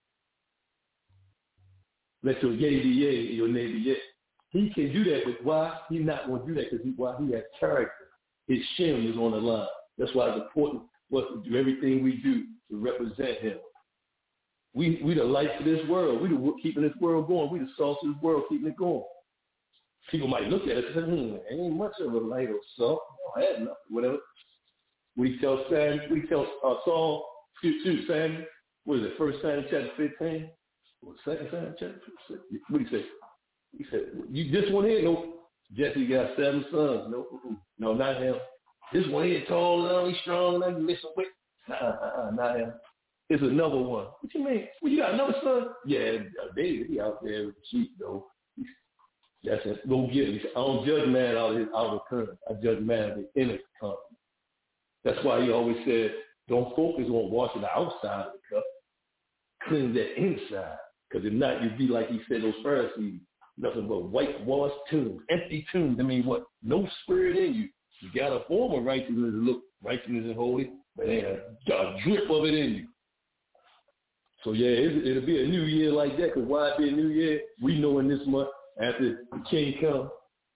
Let your yea be yea and your nay be yea. He can do that, but why? He's not going to do that because he has character. His shin is on the line. That's why it's important for us to do everything we do to represent him. We the light of this world. We the keeping this world going. We the salt of this world, keeping it going. People might look at us and say, ain't much of a light or salt. I had nothing, whatever. We tell Saul, Samuel, what is it, 1 Samuel chapter 15? Or 2 Samuel chapter 15? What do you say? He said, you this one here, no. Jesse got 7 sons. No, not him. This one here tall, long, strong, like you listen with. Not him. It's another one. What you mean? Well, you got another son? Yeah, David, he out there with the sheep, though. That's it. Go get him. I don't judge man out of his outer current. I judge man of the inner cup. That's why he always said, don't focus on washing the outside of the cup. Clean that inside. Because if not, you'd be like he said, those Pharisees, nothing but whitewashed tombs, empty tombs. I mean, what? No spirit in you. You got a form of righteousness to look righteousness and holy, but ain't a drip of it in you. So, yeah, it'll be a new year like that, because why it be a new year? We know in this month, after the king comes,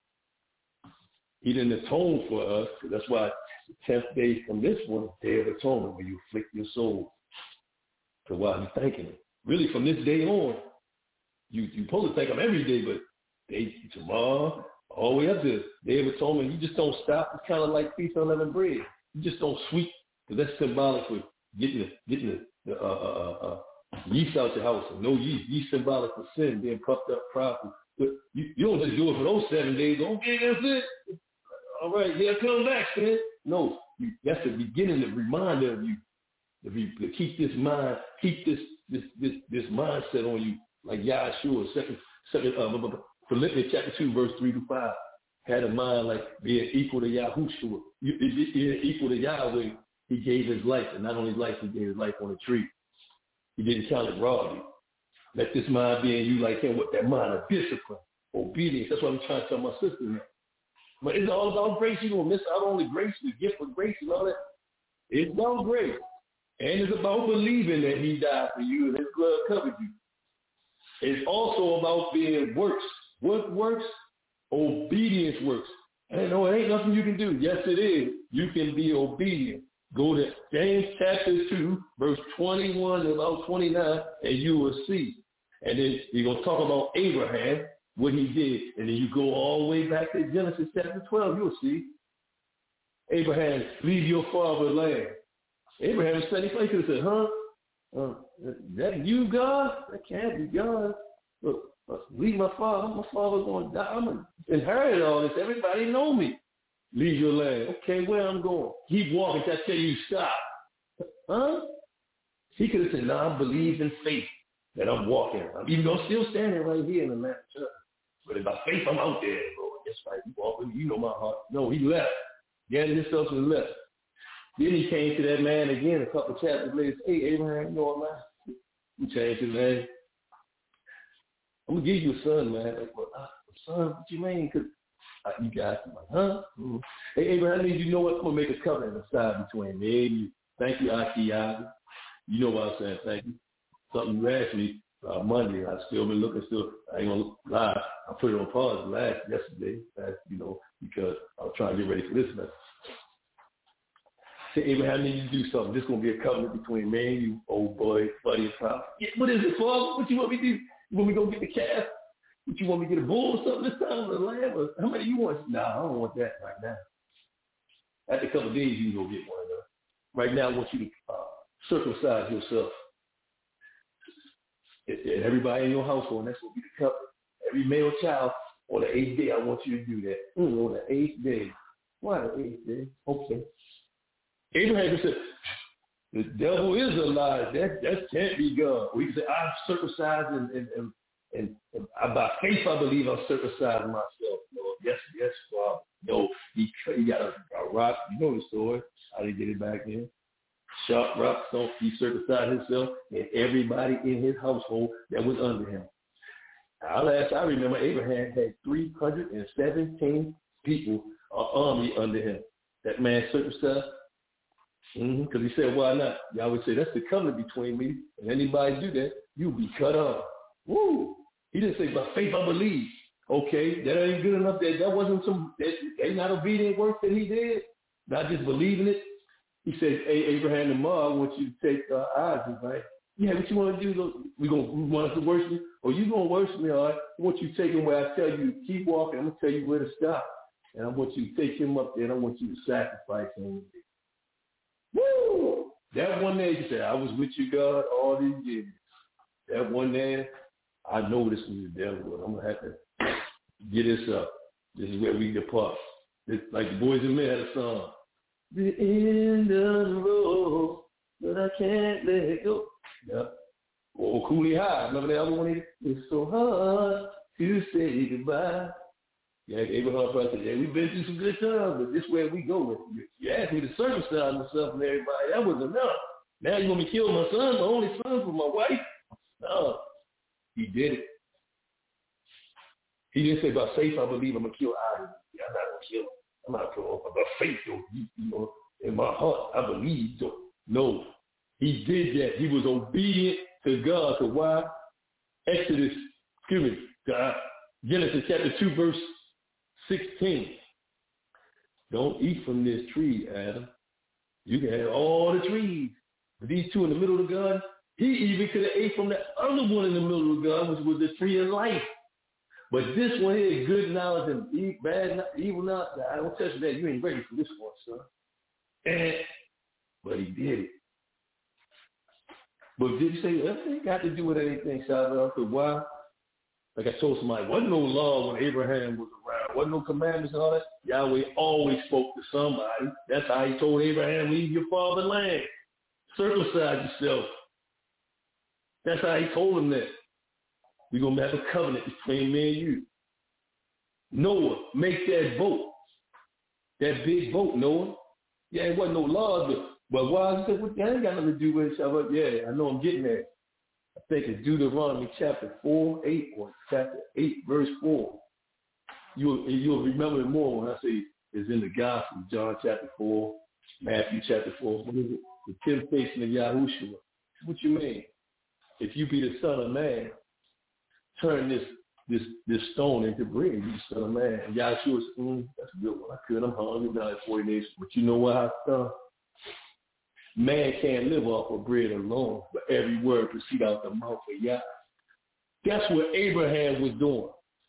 he didn't atone for us, because that's why the 10th day from this one, Day of Atonement, where you afflict your soul. So why you thanking him? Really, from this day on, you supposed to thank him every day, but tomorrow, all the way up to Day of Atonement, you just don't stop. It's kind of like Feast of Unleavened Bread. You just don't sweep, because that's symbolic for getting the yeast out your house. No yeast. Yeast symbolic for sin, being puffed up, prideful. But you don't just do it for those 7 days. Okay, that's it. All right, here come back, man. No, that's the beginning, the reminder of you to keep this mind, keep this mindset on you, like Yahshua, Philippians chapter 2, verse 3-5. Had a mind like being equal to Yahushua, being equal to Yahweh. He gave his life, and not only his life, he gave his life on a tree. He didn't count it robbery. Let this mind be in you like him, with that mind of discipline, obedience. That's what I'm trying to tell my sister now. But it's all about grace. You're going to miss out on the grace, the gift of grace and all that. It's about grace. And it's about believing that he died for you and his blood covered you. It's also about being works. What works? Obedience works. And no, it ain't nothing you can do. Yes, it is. You can be obedient. Go to James chapter 2, verse 21 to about 29, and you will see. And then you're going to talk about Abraham, what he did. And then you go all the way back to Genesis chapter 12, you'll see. Abraham, leave your father's land. Abraham said, he could have said, that you, God? That can't be God. Look, leave my father. My father's going to die. I'm going to inherit all this. Everybody know me. Leave your land. Okay, where I'm going? Keep walking till I tell you stop. Huh? He could have said, no, I believe in faith that I'm walking. Even though I'm still standing right here in the land church. But by faith, I'm out there, Lord. That's right. You walk with me. You know my heart. No, he left. Gathered himself and left. Then he came to that man again a couple of chapters later. Hey, Abraham, you know what, man? He changed his name. I'm going to give you a son, man. Like, well, son, what you mean? Because you guys are like, huh? Mm-hmm. Hey, Abraham, I need you to know what? I'm going to make a covenant aside between me and you. Thank you, Aki. You know what I'm saying. Thank you. Something you asked me Monday. I've still been looking. I ain't going to lie. I put it on pause yesterday, because I was trying to get ready for this message. Say, Abraham, I need you to do something. This is going to be a covenant between me and you, old boy, buddy, and pal. Yeah, what is it, Father? What you want me to do? You want me to go get the calf? What, you want me to get a bull or something this time, or a lamb? Or how many you want? Nah, I don't want that right now. After a couple of days, you can go get one of them. Right now, I want you to circumcise yourself. And everybody in your household, and that's going to be the covenant. Every male child, on the 8th day, I want you to do that. On the 8th day. Why the 8th day? Okay. Abraham said, the devil is a lie. That can't be God. We say, I'm circumcised and by faith I believe I'm circumcised myself. Lord. Yes, Father. No, he got a rock. You know the story. How they get it back in. Sharp rock, so he circumcised himself and everybody in his household that was under him. I remember Abraham had 317 people, an army under him. That man circumcised. Because he said, why not? Y'all would say, that's the covenant between me and anybody do that, you'll be cut off. Woo! He didn't say, by faith I believe. Okay, that ain't good enough. That wasn't they not obedient work that he did. Not just believing it. He said, hey, Abraham and Ma, I want you to take Isaac, right? Yeah, what you want to do? We want us to worship you? Or you going to worship me, all right? I want you to take him where I tell you to keep walking. I'm going to tell you where to stop. And I want you to take him up there, and I want you to sacrifice him. Woo! That one day, he said, I was with you, God, all these years. That one day, I know this was the devil. I'm going to have to get this up. This is where we depart. It's like the Boys and Men had a song. The end of the road, but I can't let it go. Yeah. Or Cooley High. Remember that other one? It's so hard to say goodbye. Yeah, Abraham probably said, yeah, we've been through some good times, but this is where we go with it. You asked me to circumcise myself and everybody. That was enough. Now you want me to kill my son, my only son, for my wife? No. He did it. He didn't say, by faith, I believe I'm going to kill Isaac. Yeah, I'm not going to kill him. I'm not going to. By faith, though, in my heart, I believe. Though. No. He did that. He was obedient to God. So why? Genesis chapter 2, verse 16. Don't eat from this tree, Adam. You can have all the trees. But these two in the middle of the garden, he even could have ate from the other one in the middle of the garden, which was the tree of life. But this one here, good knowledge and bad, evil knowledge, I don't touch that. You ain't ready for this one, son. But he did it. But did you say, that ain't got to do with anything, Shabbat? Why? Like I told somebody, wasn't no law when Abraham was around. wasn't no commandments and all that. Yahweh always spoke to somebody. That's how he told Abraham, leave your fatherland. Circumcise yourself. That's how he told him that. We're going to have a covenant between me and you. Noah, make that boat. That big boat, Noah. Yeah, it wasn't no laws, but why? I said, well, that ain't got nothing to do with it. Yeah, I know I'm getting there. I think it's Deuteronomy chapter 4:8 or chapter 8, verse 4. You'll remember it more when I say it's in the Gospel, John chapter 4, Matthew chapter 4. What is it? The temptation of Yahushua. What you mean? If you be the Son of Man, turn this stone into bread, you the Son of Man. And Yahushua said, that's a good one. I could. I'm hungry. Now it's 40 days. But you know what I've done? Man can't live off of bread alone, but every word proceed out the mouth of Yah. That's what Abraham was doing.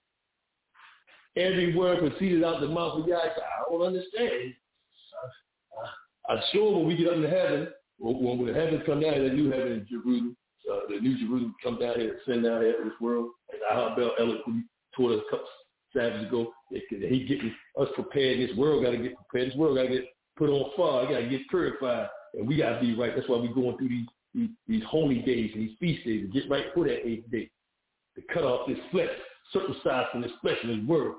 Every word proceeded out the mouth of Yah. I don't understand. I'm sure when we get up into heaven, when the heavens come down, the new heaven in Jerusalem, the new Jerusalem come down here and send down here to this world, and Ahabel eloquently taught us a couple Sabbaths ago, he getting us prepared. This world got to get prepared. This world got to get put on fire. It got to get purified. And we got to be right. That's why we're going through these holy days and these feast days to get right for that 8th day. To cut off this flesh, circumcise from this flesh and this world.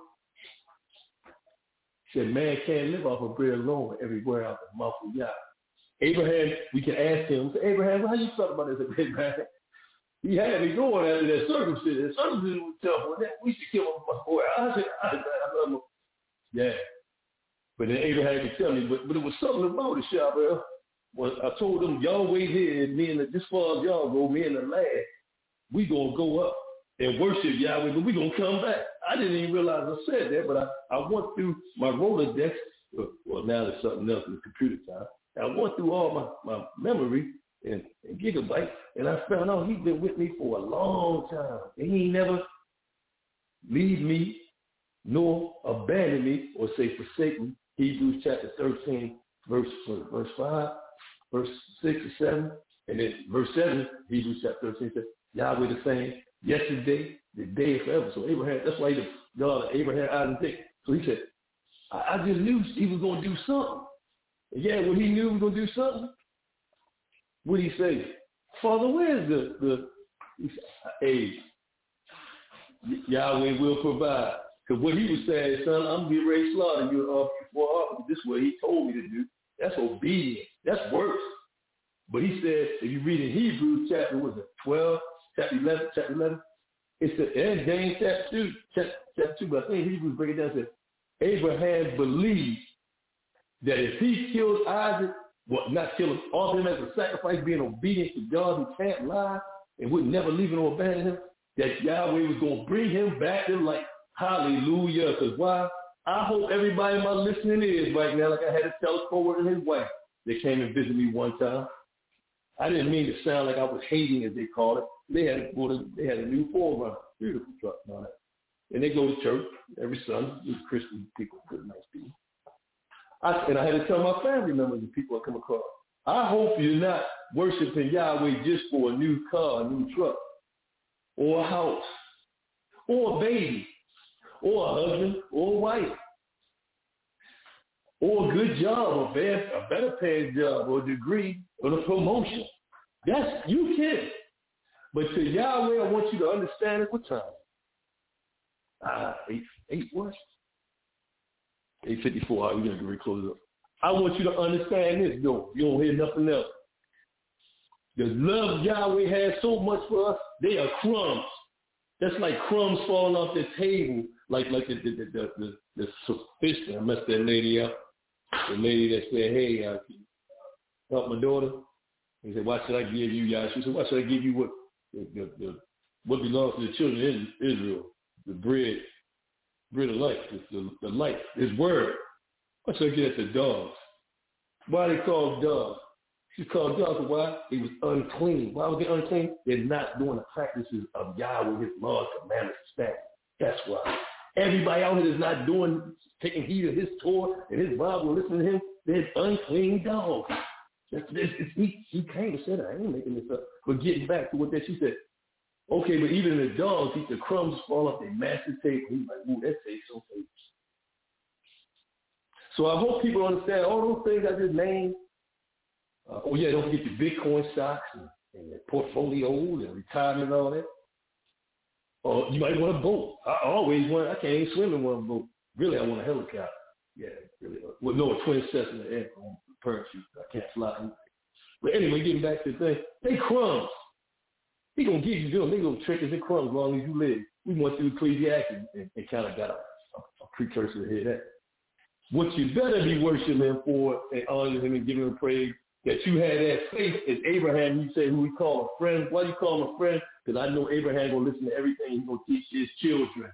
He said, man can't live off of bread alone everywhere out the mouth of Yah. Abraham, we can ask him, say, Abraham, how you thought about this, Abraham? He had me going after that circumcision. The circumcision was tough. We should kill him. Boy, I said, I love him. Yeah. But then Abraham could tell me, but it was something about it, Shabbat. Well, I told them, y'all wait here, and me and this far as y'all go, me and the lad, we going to go up and worship Yahweh, but we going to come back. I didn't even realize I said that, but I went through my Rolodex. Well, now there's something else in the computer time. I went through all my memory and gigabytes, and I found out he's been with me for a long time. And he ain't never leave me nor abandon me or say forsake me. Hebrews chapter 13, verse 5. Verse 6 or 7, and then verse 7, Hebrews chapter 13 says, Yahweh the same yesterday, the day, forever. So Abraham, that's why he's the God of Abraham, Isaac, and Jacob. So he said, I just knew he was going to do something. And yeah, when he knew he was going to do something, what did he say? Father, where's he said, hey, Yahweh will provide. Because what he was saying, son, I'm going to get ready to slaughter you before this is what he told me to do. That's obedience. That's worse. But he said, if you read in Hebrews chapter, was it 12, chapter 11, it said, and James chapter 2, but I think Hebrews break it down, it says, Abraham believed that if he killed Isaac, well, not kill him, offer him as a sacrifice, being obedient to God who can't lie and would never leave him or abandon him, that Yahweh was going to bring him back to life. Hallelujah. Because why? I hope everybody in my listening ears right now, like I had a telecoworker and his wife. They came and visited me one time. I didn't mean to sound like I was hating, as they call it. They had a new Forerunner, beautiful truck on it. And they go to church every Sunday. These Christian people, good, nice people. And I had to tell my family members and people I come across, I hope you're not worshiping Yahweh just for a new car, a new truck, or a house, or a baby, or a husband, or a wife, or a good job, a better paying job, or a degree, or a promotion. That's, you can. But to Yahweh, I want you to understand it. What time? 8 what? 8:54. We're going to close it up. I want you to understand this, though. You don't hear nothing else. The love Yahweh has so much for us, they are crumbs. That's like crumbs falling off the table, like the sophisticated. I messed that lady up. The lady that said, hey, help my daughter. He said, why should I give you, Yah? She said, why should I give you what belongs to the children of Israel? The bread of life, the life, his word. Why should I give it to dogs? Why are they called dogs? She's called dogs. Why? It was unclean. Why was it unclean? They're not doing the practices of Yahweh, his laws, commandments, statutes. That's why. Everybody out here is not taking heed of his Torah and his Bible, listening to him. They're unclean dogs. He came and said that. I ain't making this up. But getting back to what that she said, okay, but even the dogs eat the crumbs fall off their master's table. He's like, ooh, that tastes so tasty. So I hope people understand all those things I just named. Don't forget your Bitcoin stocks and your portfolios and retirement and all that. Or you might want a boat. I can't even swim in one boat. Really, I want a helicopter. Yeah, really. Well, no, a twin Cessna air parachute. I can't fly. But anyway, getting back to the thing, they crumbs. He gonna give you them. They gonna trick us and crumbs as long as you live. We went through Ecclesiastes and kind of got a precursor to hear that. What you better be worshiping him for and honoring him and giving him praise, that you had that faith as Abraham, you say, who we call a friend. Why do you call him a friend? Because I know Abraham going to listen to everything. He's going to teach his children.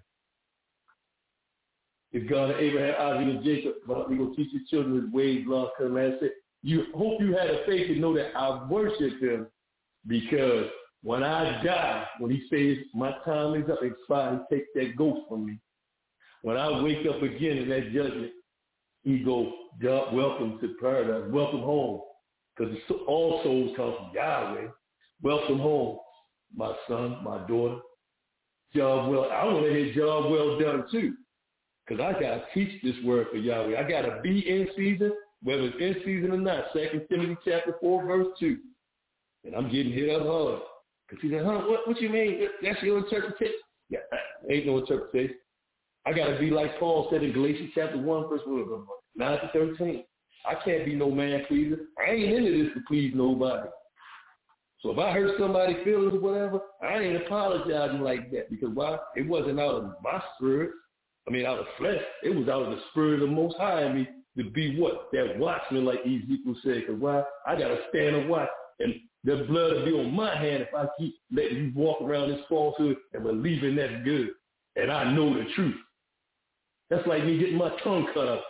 If God of Abraham, Isaac, and Jacob, but we're going to teach his children his ways, laws, commandments. You hope you had a faith to know that I worship him, because when I die, when he says my time is up, expired, he takes that ghost from me. When I wake up again in that judgment, he goes, welcome to paradise, welcome home. Because all souls come from Yahweh. Welcome home, my son, my daughter. Job well. I want to hear job well done too. Because I got to teach this word for Yahweh. I got to be in season, whether it's in season or not. 2 Timothy chapter 4, verse 2. And I'm getting hit up hard. Because he said, what you mean? That's your interpretation? Yeah, ain't no interpretation. I got to be like Paul said in Galatians chapter 1, verse 9 to 13. I can't be no man pleaser. I ain't into this to please nobody. So if I hurt somebody's feelings or whatever, I ain't apologizing like that. Because why? It wasn't out of my spirit. Out of flesh. It was out of the spirit of the Most High in me to be what? That watchman, like Ezekiel said. Because why? I got to stand and watch. And the blood will be on my hand if I keep letting you walk around this falsehood and believing that's good. And I know the truth. That's like me getting my tongue cut off.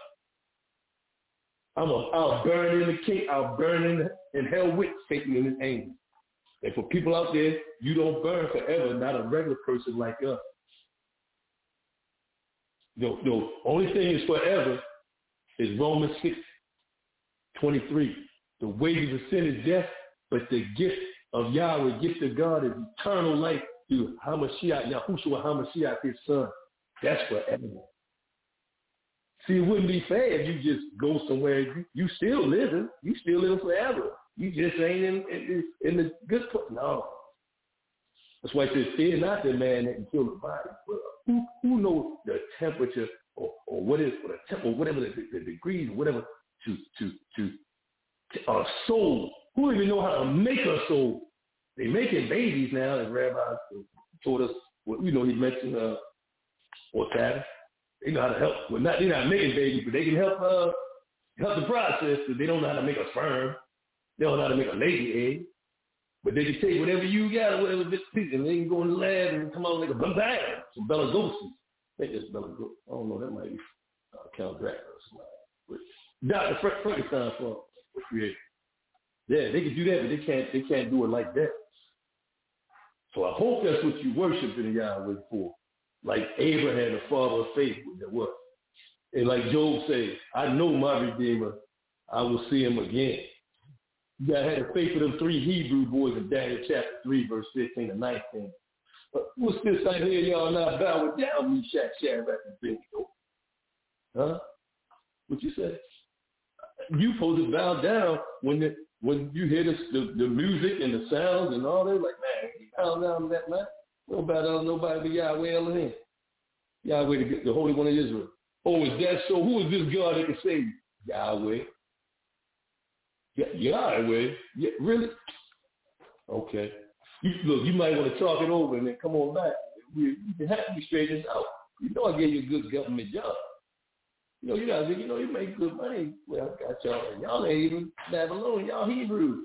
I'll burn in the king. I'll burn in hell with Satan and his angels. And for people out there, you don't burn forever, not a regular person like us. The only thing is forever is Romans 6:23. The wages of sin is death, but the gift of Yahweh, gift of God, is eternal life through Hamashiach, Yahushua Hamashiach, his son. That's forever. See, it wouldn't be fair if you just go somewhere. You still living. You still living forever. You just ain't in the good place. No. That's why it says, fear not the man that can kill the body. Well, who knows the temperature or what is or the temper, whatever the degrees, whatever to a soul? Who even know how to make a soul? They making babies now, as Rabbi told us. He mentioned or Sabbath. They know how to help. Well, they're not making babies, but they can help the process. Because they don't know how to make a sperm. They don't know how to make a lady egg. But they can take whatever you got or whatever bits and pieces, and they can go in the lab and come out like a bam, some Bela Lugosi. I think it's Bela Lugosi. I don't know. That might be Count Dracula or something. Dr. Frankenstein was created. Yeah, they can do that, but they can't do it like that. So I hope that's what you worship in Yahweh for. Like Abraham, the father of faith, that was. And like Job said, I know my Redeemer. I will see him again. You got to have faith for them 3 Hebrew boys in Daniel chapter 3, verse 15 and 19. But what's this right here? Y'all not bowing down, Meshach, Shadrach, and Abednego. Huh? What you say? You supposed to bow down when you hear the music and the sounds and all that. Like, man, you bow down to that, man. We don't bow down to nobody but Yahweh Elohim. Yahweh, the Holy One of Israel. Oh, is that so? Who is this God that can save you? Yahweh. Yahweh? Yeah, really? Okay. You might want to talk it over and then come on back. You can have to be straightened out. You know I gave you a good government job. You make good money. Well, I got y'all. Y'all ain't even Babylon. Y'all Hebrews.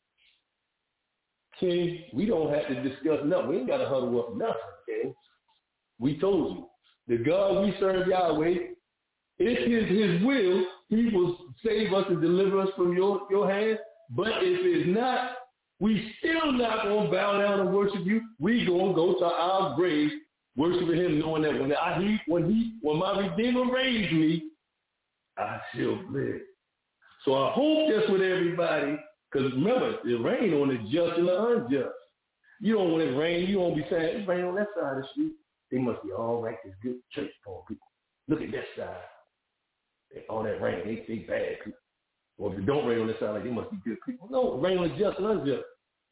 King, we don't have to discuss nothing. We ain't got to huddle up nothing, King. We told you. The God we serve, Yahweh, it is his will. He will save us and deliver us from your hands. But if it's not, we still not going to bow down and worship you. We going to go to our grave worshiping him, knowing that when my Redeemer raised me, I shall live. So I hope that's what everybody, because remember, it rain on the just and the unjust. You don't want it rain. You won't be saying, it rain on that side of the street. They must be all right. There's good church for people. Look at that side. all that rain, they bad people. Or if it don't rain on this side, like they must be good people. No, rain on the just and unjust.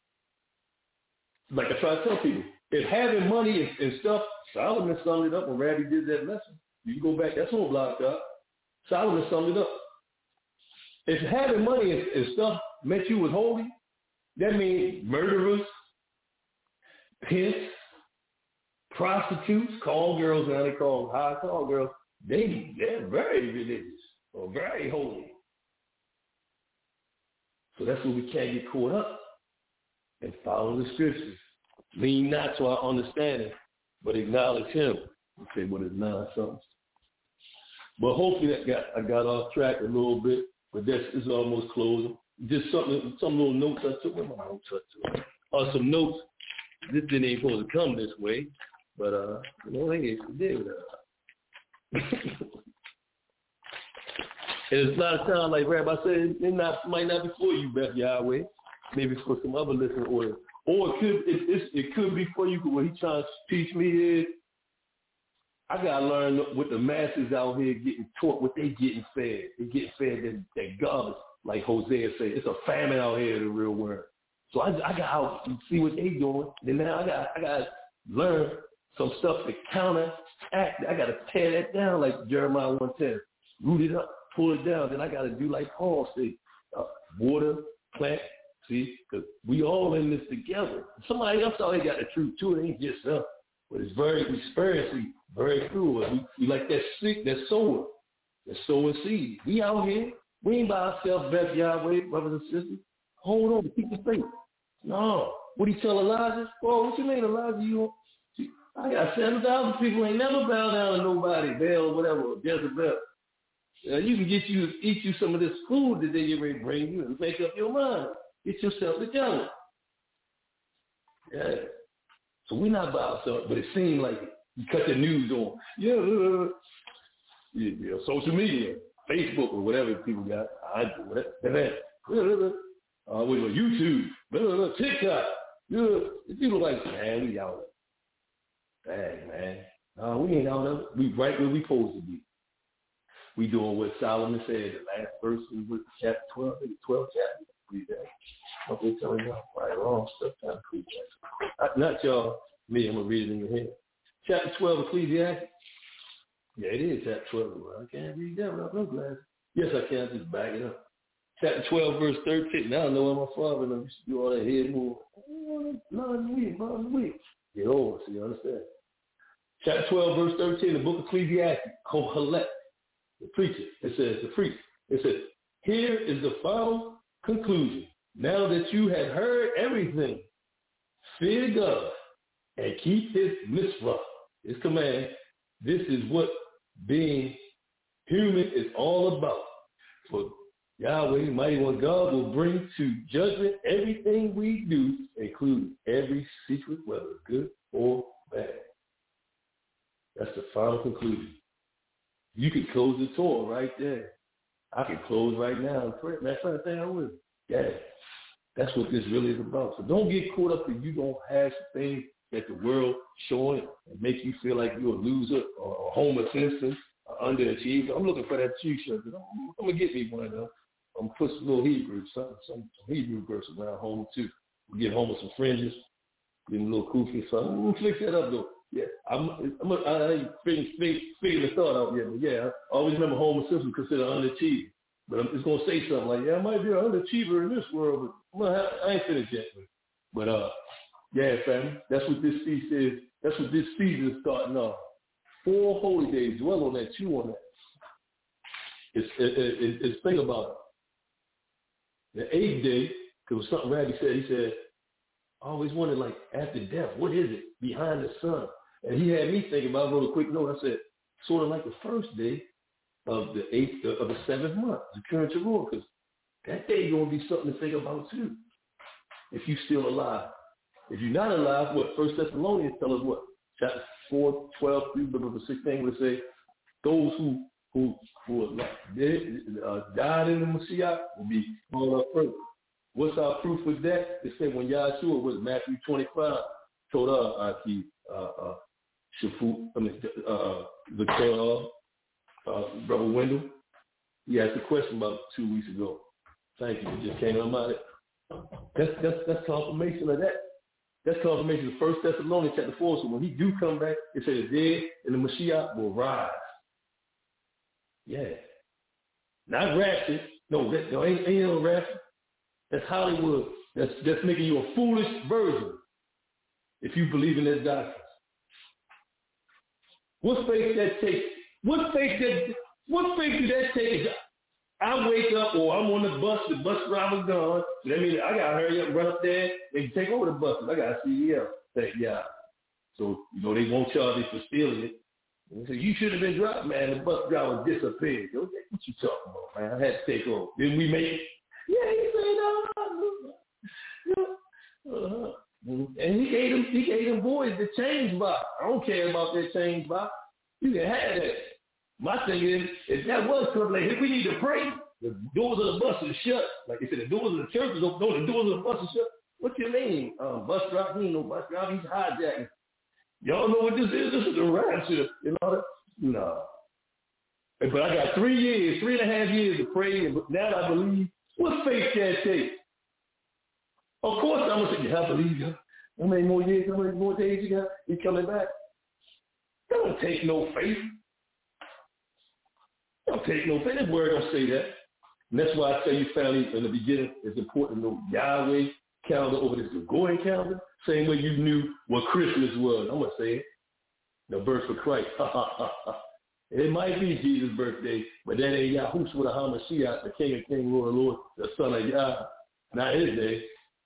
Like I try to tell people, if having money and stuff, Solomon summed it up when Rabbi did that lesson. You can go back, that's on Block Talk. Solomon summed it up. If having money and stuff meant you was holy, that means murderers, pimps, prostitutes, call girls, now they call them high call girls, they're very religious or very holy. So that's where we can't get caught up and follow the scriptures. Lean not to our understanding, but acknowledge him. Okay, what is nonsense? But hopefully I got off track a little bit, but it's almost closing. Just some little notes I took. Where my notes I took? Some notes. This ain't supposed to come this way, but it did. And it's a lot of times, like Rabbi said, it might not be for you, Beth Yahweh. Maybe for some other listening audience. Or it could be for you, because what he's trying to teach me is I got to learn what the masses out here getting taught, what they getting fed. They getting fed that garbage, like Hosea said. It's a famine out here in the real world. So I got to see what they doing. Then now I got to learn some stuff to counteract. I got to tear that down like Jeremiah 1:10. Root it up, pull it down. Then I got to do like Paul said, water, plant. See, because we all in this together. Somebody else already got the truth too. It ain't just us, but it's very experiencing, very true. We like that seed, that sower, that sowing seed. We out here. We ain't by ourselves, Beth Yahweh, brothers and sisters. Hold on, keep the faith. No, what he tell Elijah? Oh, what you mean, Elijah? I got 7,000 people ain't never bow down to nobody, Baal or whatever, or Jezebel. You can eat you some of this food that they get ready to bring you and make up your mind. Get yourself together. Yeah. So we're not by ourselves, but it seems like you cut the news on. Yeah, social media, Facebook or whatever people got. I do that. YouTube, TikTok. People like, man, we out there. Dang, man. We ain't out there. We right where we supposed to be. We doing what Solomon said, the last verse was chapter 12, 12 chapter. Read that. I'm telling you, right, wrong stuff. Trying to preach that. Not y'all. Me, I'm going to read it in your head. Chapter 12, Ecclesiastes. Yeah, it is chapter 12. I can't read that without no glasses. Yes, I can. Just back it up. Chapter 12, verse 13. Now I know my father used to do all that head move. Get over, so you understand. Chapter 12, verse 13, the book of Ecclesiastes, Kohelet, the preacher. It says, the priest. It says, here is the final conclusion. Now that you have heard everything, fear God and keep his mitzvah, his command. This is what being human is all about. For Yahweh, mighty one God, will bring to judgment everything we do, including every secret, whether good or bad. That's the final conclusion. You can close the Torah right there. I can close right now and pray. That's the thing I will. Yeah. That's what this really is about. So don't get caught up that you don't have things that the world showing and make you feel like you're a loser or a Homer Simpson or underachiever. I'm looking for that T-shirt. I'm going to get me one of them. I'm going to put some little Hebrew, some Hebrew verse around Homer too. We'll get Homer some fringes, get him a little koofy or something. We'll fix that up though. Yeah, I ain't figured the thought out yet, but yeah, I always remember Homer Simpson considered an underachiever. But I'm just going to say something like, yeah, I might be an underachiever in this world, but I ain't finished yet. But yeah, family, that's what this feast is. That's what this season is starting off. 4 holy days. Dwell on that, chew on that. It's think about it. The 8th day, because something Rabbi said, he said, I always wondered, like, after death, what is it behind the sun? And he had me thinking about it. I wrote a quick note. I said, sort of like the first day of the 8th of the 7th month, the current Teruah, because that day is going to be something to think about too. If you're still alive. If you're not alive, what? 1 Thessalonians tell us what? Chapter 4, 12, 16 would say, those who died in the Messiah will be called up first. What's our proof of that? It said when Yahshua was Matthew 25, told Aki Shafu, Brother Wendell, He asked a question about 2 weeks ago. Thank you. It just came about it. That's confirmation of that. That's confirmation of 1 Thessalonians chapter 4. So when he do come back, it says the dead and the Mashiach will rise. Yeah. Not rapture. No, ain't no rapture. That's Hollywood. That's making you a foolish virgin if you believe in that doctrine. What faith that takes? What faith do that take? I wake up or I'm on the bus driver's gone. So that means I gotta hurry up and run up there and take over the bus. I got a CDL. Thank God. So, they won't charge me for stealing it. And they say, you should have been dropped, man. The bus driver disappeared. What you talking about, man? I had to take over. Then we make it. Yeah, he said, and he gave them boys the change box. I don't care about that change box. You can have that. My thing is, if that was something like, if we need to pray, the doors of the bus are shut. Like they said, the doors of the church is open. No, the doors of the bus are shut. What you mean? Bus driver, he ain't no bus driver. He's hijacking. Y'all know what this is? This is a rapture and all that. No. But I got 3.5 years to pray, and now I believe. What faith can it take? Of course, I'm going to say, you have to believe. How many more years, how many more days you got? He's coming back. Don't take no faith. Don't take no faith. That word don't say that. And that's why I tell you, family, in the beginning, it's important to know Yahweh calendar over this Gregorian calendar. Same way you knew what Christmas was. I'm going to say it. The birth of Christ. It might be Jesus' birthday, but that ain't Yahushua the HaMashiach, the King of Kings, Lord of Lords, the Son of Yah. Not his day.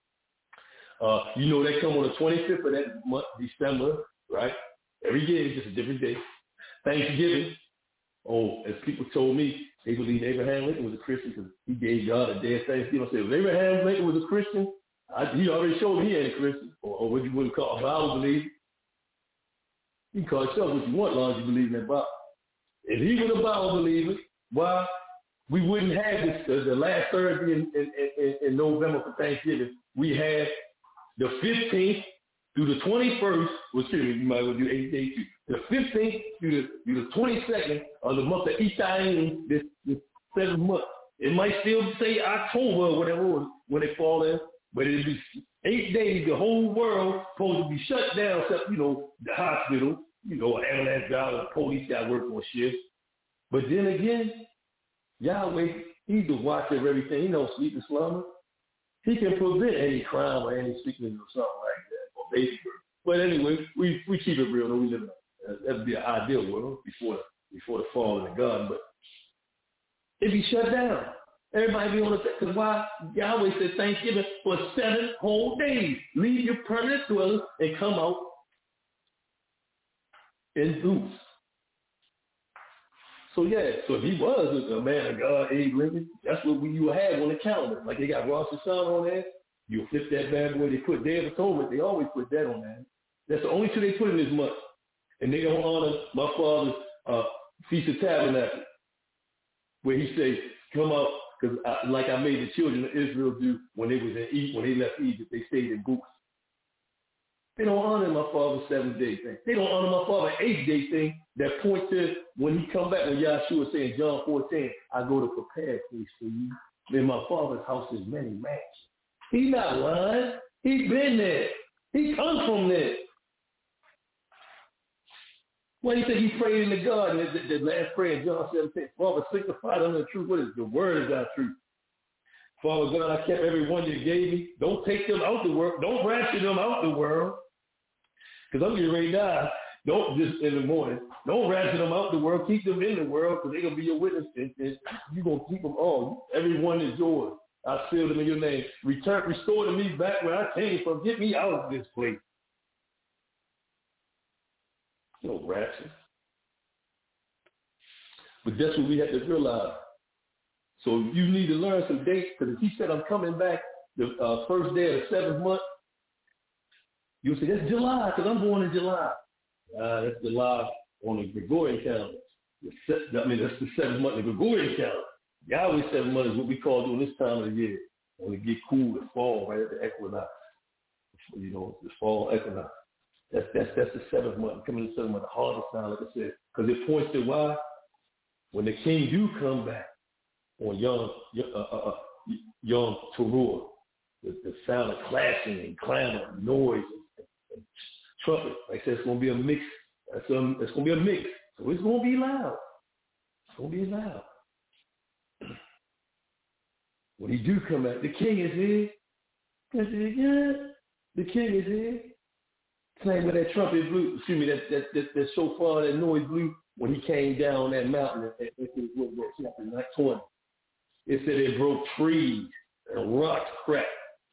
They come on the 25th of that month, December, right? Every year is just a different day. Thanksgiving. Oh, as people told me, they believe Abraham Lincoln was a Christian because he gave God a day of Thanksgiving. I said, if Abraham Lincoln was a Christian, he already showed me he ain't a Christian, or what you wouldn't call a Bible believer. You can call yourself what you want as long as you believe in that Bible. If he was a Bible believer, why we wouldn't have this, the last Thursday in November for Thanksgiving, we had the 15th through the 21st, you might well do 8 days too. The 15th through the 22nd of the month of Itaim, this 7th month. It might still say October or whatever it was when they fall in, but it'd be 8 days, the whole world supposed to be shut down except, the hospital, ambulance driver, police got work on shift. But then again, Yahweh, he's the watcher of everything. He don't sleep and slumber. He can prevent any crime or any sickness or something like that, or baby birth. But anyway, we keep it real. We live in that'd be an ideal world before the fall in the garden. But it'd be shut down. Everybody be on the because why? Yahweh said Thanksgiving for 7 whole days. Leave your permanent dwelling and come out in boots. So if he was a man of God, Abe Lincoln, that's what you would have on the calendar. Like they got Rosh Hashanah on there. You flip that bad boy. They put Day of Atonement. They always put that on there. That's the only two they put in this month. And they don't honor my father's Feast of Tabernacles, where he says, come out, because like I made the children of Israel do when they was when they left Egypt, they stayed in booths. They don't honor my father's 7th-day thing. They don't honor my father's 8th-day thing that points to when he come back, when Yahshua said in John 14, I go to prepare a place for you. In my father's house is many mansions. He's not lying. He's been there. He comes from there. Well, he said he prayed in the garden, the last prayer in John 17, Father, sanctify them in the truth. What is the word is our truth? Father God, I kept every one you gave me. Don't take them out the world. Don't rapture them out the world. Because I'm getting ready to die. Don't just in the morning. Don't rapture them out the world. Keep them in the world because they're going to be your witness. And you're going to keep them all. Everyone is yours. I seal them in your name. Restore to me back where I came from. Get me out of this place. No rapture. But that's what we have to realize. So you need to learn some dates, because if he said I'm coming back the first day of the 7th month, you'll say, that's July, because I'm born in July. That's July on the Gregorian calendar. That's the 7th month in the Gregorian calendar. Yahweh 7th month is what we call during this time of the year, when it get cool and fall right at the equinox. The fall equinox. That's the 7th month. Coming to the 7th month, the harvest time, like I said, because it points to why when the king do come back, on Yom Teruah. The sound of clashing and clamor, and noise, and trumpet. Like I said, it's going to be a mix. It's going to be a mix. So it's going to be loud. It's going to be loud. When he do come out, the king is here. I said, yeah, the king is here. Same with that trumpet blew, that shofar, that noise blew when he came down that mountain at chapter 20. It said it broke trees and rocks cracked.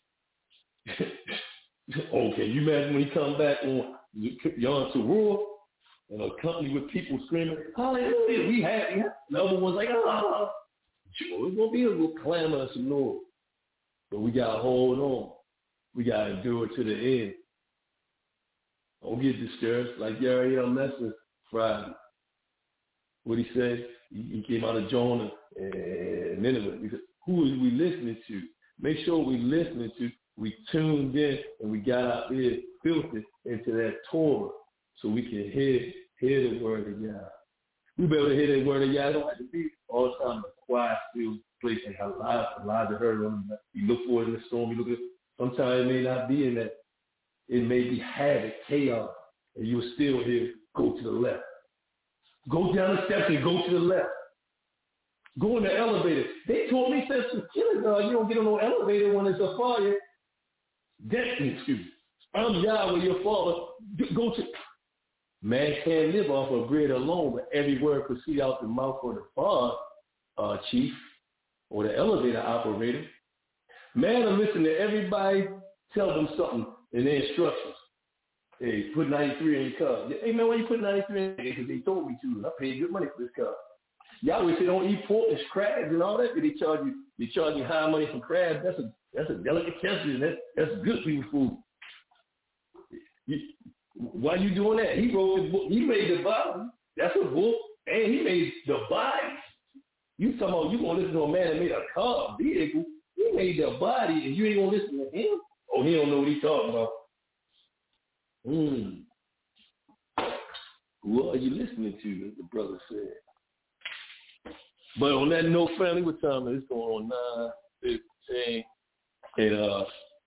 Okay, you imagine when he come back on Yom Teruah and accompanied with people screaming, hallelujah, we happy. The other one's like, it's going to be a little clamor and some noise. But we got to hold on. We got to endure to the end. Don't get discouraged. Like Gary message Friday. What he said, he came out of Jonah and Nineveh. He said, who is we listening to? Make sure we listening to, we tuned in and we got out there filtered into that Torah so we can hear the word of God. We be able to hear the word of God. I don't have to be all the time in a quiet, still place like how Elijah heard him. You look for it in the storm. You look at it. Sometimes it may not be in that. It may be havoc, chaos, and you'll still hear, go to the left. Go down the steps and go to the left. Go in the elevator. They told me since the kindergarten, you don't get on no elevator when it's a fire. I'm Yahweh, your father. Go to. Man can't live off of bread alone, but every word proceed out the mouth of the bar chief or the elevator operator. Man will listen to everybody, tell them something in their instructions. Hey, put 93 in your car. Hey, man, why you put 93 in? Because they told me to, and I paid good money for this car. Yahweh said don't eat pork and crabs and all that, but they charge you high money for crabs. That's a delicatessen. That's good people food. Why you doing that? He wrote the book. He made the Bible. That's a book. And he made the body. You talking about you gonna listen to a man that made a car, vehicle. He made the body, and you ain't gonna listen to him? Oh, he don't know what he's talking about. Who are you listening to, as the brother said? But on that note, family, what time is it? It's going on 9:15. And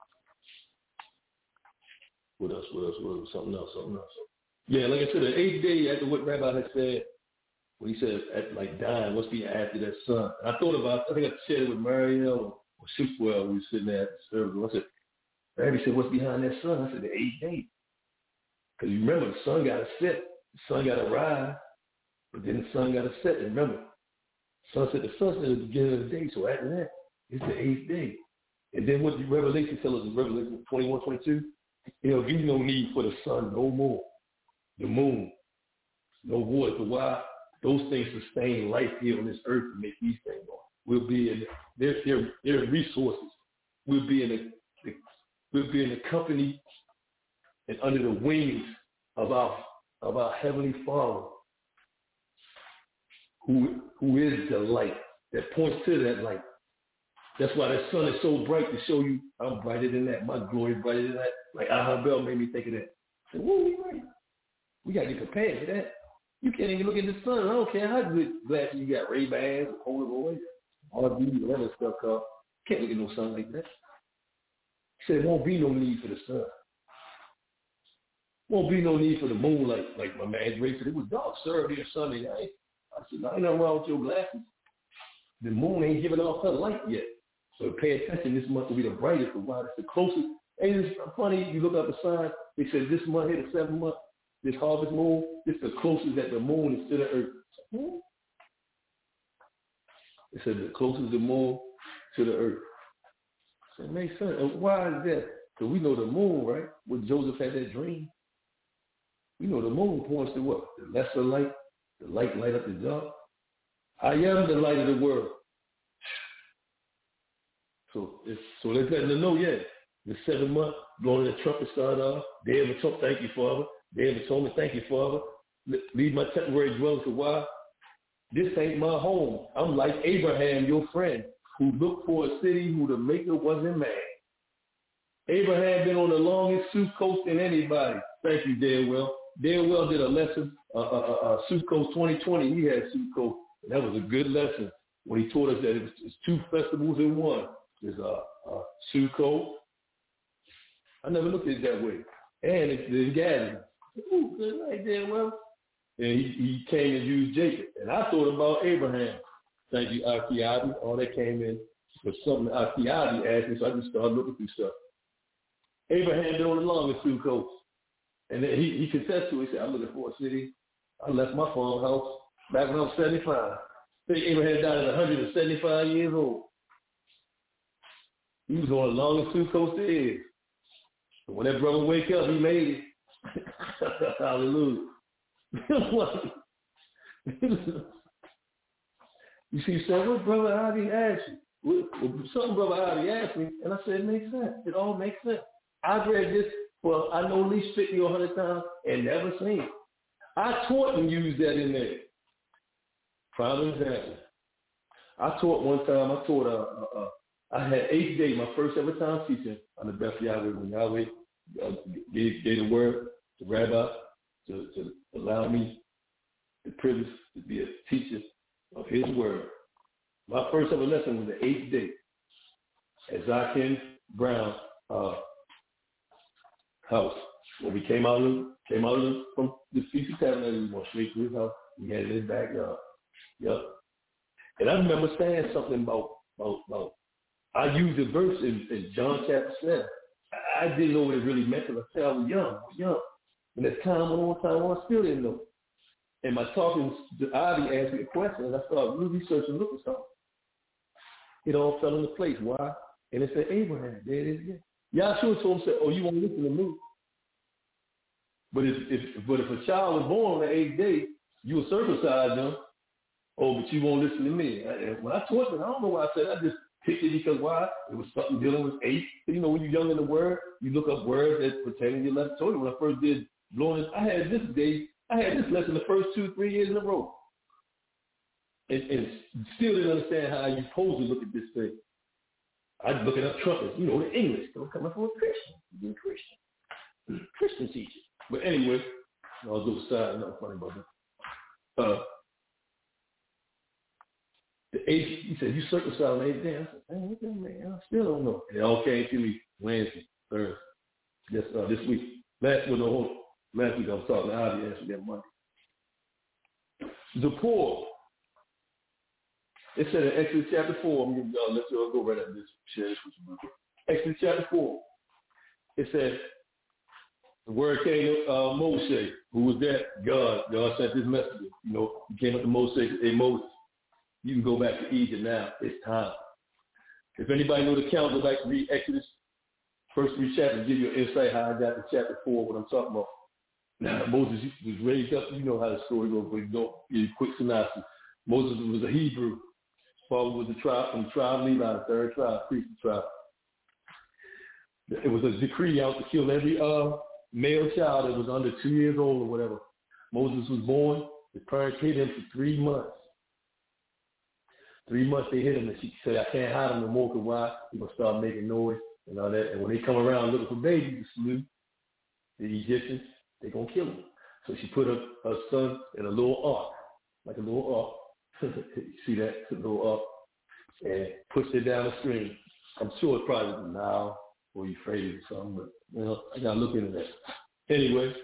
what else? Something else. Yeah, like I said, the 8th day after what Rabbi had said, when he said, like dying, what's be after that son? And I thought about, I think I shared it with Mariel or Superwell. We were sitting there at the service. I said, Rabbi said, what's behind that sun? I said, the 8th day. Because you remember, the sun got to set, the sun got to rise, but then the sun got to set. And remember, sunset, the sunset is the beginning of the day. So after that, it's the 8th day. And then what the Revelation tells us in Revelation 21:22, there'll be no need for the sun no more, the moon, no water. So why? Those things sustain life here on this earth to make these things on. We'll be in their resources. We'll be in the company and under the wings of our heavenly Father, who is the light that points to that light. That's why that sun is so bright, to show you I'm brighter than that. My glory is brighter than that. Like Ahabel made me think of that. I said, whoa, we got to get prepared for that. You can't even look at the sun. I don't care how good glasses you got, Ray-Bans, Polaroid, RV, whatever stuff called. Can't look at no sun like that. He said, there won't be no need for the sun. Won't be no need for the moonlight. Like my man Dre said, it was dark Saturday or Sunday night. I said, no, ain't nothing wrong with your glasses. The moon ain't giving off her light yet. So pay attention. This month will be the brightest. Why? It's the closest. And it's funny, you look up the sign, they said this month here, the 7th month, this harvest moon, this is the closest that the moon is to the earth. It said the closest the moon to the earth. So it makes sense. And why is that? Because we know the moon, right? When Joseph had that dream, we know the moon points to what? The lesser light, the light up the dark. I am the light of the world. So let's let them know, yeah. The 7th month, blowing the trumpet start off. Day of Atonement, thank you, Father. Day of Atonement, thank you, Father. Leave my temporary dwelling for a while. This ain't my home. I'm like Abraham, your friend, who looked for a city who the maker wasn't man. Abraham been on the longest Sukkot than anybody. Thank you, Darewell. Darewell did a lesson, Sukkot 2020. He had Sukkot. That was a good lesson. when he taught us that it's two festivals in one. There's Sukkot. I never looked at it that way. And it's the gathering. Ooh, good night there, well. And he came and used Jacob. And I thought about Abraham. Thank you, Akiadi. All that came in was something Akiadi asked me, so I just started looking through stuff. Abraham been on the longest Sukkot. And then he confessed to it. He said, I'm looking for a city. I left my farmhouse back when I was 75. I think Abraham died at 175 years old. He was on the longest Sukkot there is. But when that brother wake up, he made it. Hallelujah. You see, so what brother Adi asked you? Some brother Adi asked me, and I said, it makes sense. It all makes sense. I've read this for, I know, at least 50 or 100 times and never seen it. I taught and used that in there. Prime example. I taught one time, I had 8th day, my first ever time teaching on the Beth Yahweh, when Yahweh gave the word to Rabbi to allow me the privilege to be a teacher of his word. My first ever lesson was the 8th day at Zakin Brown house. When we came out from the Feast of Tabernacles, we went straight to his house. We had it in his backyard. Yep. And I remember saying something about I used a verse in John chapter 7. I didn't know what it really meant because I was young. And as time went on, I still didn't know. And my talking to Adi asked me a question, and I started really researching, looking for something. It all fell into place. Why? And it said Abraham. There it is again. Yahshua told him, oh, you won't listen to me. But if a child was born on the 8th day, you will circumcise them. Oh, but you won't listen to me. And when I taught them, I don't know why I said I just picked it because why? It was something dealing with 8. You know, when you're young in the word, you look up words that pertain to your lesson. I told you when I first did blowing, I had this lesson the first 2-3 years in a row. And still didn't understand how you're supposed to look at this thing. I was looking up trumpets, you know, the English. Don't come up from a Christian. You're a Christian. Christian teacher. But anyway, I'll go aside. Nothing funny about that. The 8th, he said, you circumcised on the 8th day. I said, okay, man, I still don't know. And it all came to me Wednesday, Thursday, this week. Last week I was talking to Adi, asked me that Monday. The poor. It said in Exodus chapter 4, I'm going to let you all go right at this, share this with you. Exodus chapter 4, it said, the word came to Moshe. Who was that? God. God sent this messenger. You know, he came up to Moshe and said, hey, Moses, you can go back to Egypt now. It's time. If anybody knows the count, go back and read Exodus, first 3 chapters, give you an insight how I got to chapter 4, what I'm talking about. Now, Moses was raised up. You know how the story goes, but you don't give a quick synopsis. Moses was a Hebrew. His father was from the tribe of Levi, the 3rd tribe, priestly tribe. It was a decree out to kill every male child that was under 2 years old or whatever. Moses was born. His parents hid him for 3 months. 3 months they hit him, and she said, I can't hide him no more, because why? He's going to start making noise and all that. And when they come around looking for babies to slew, the Egyptians, they're going to kill him. So she put her son in a little ark, like a little ark. You see that? A little ark. And pushed it down the stream. I'm sure it's probably now or Euphrates or something, but, you know, I got to look into that. Anyway,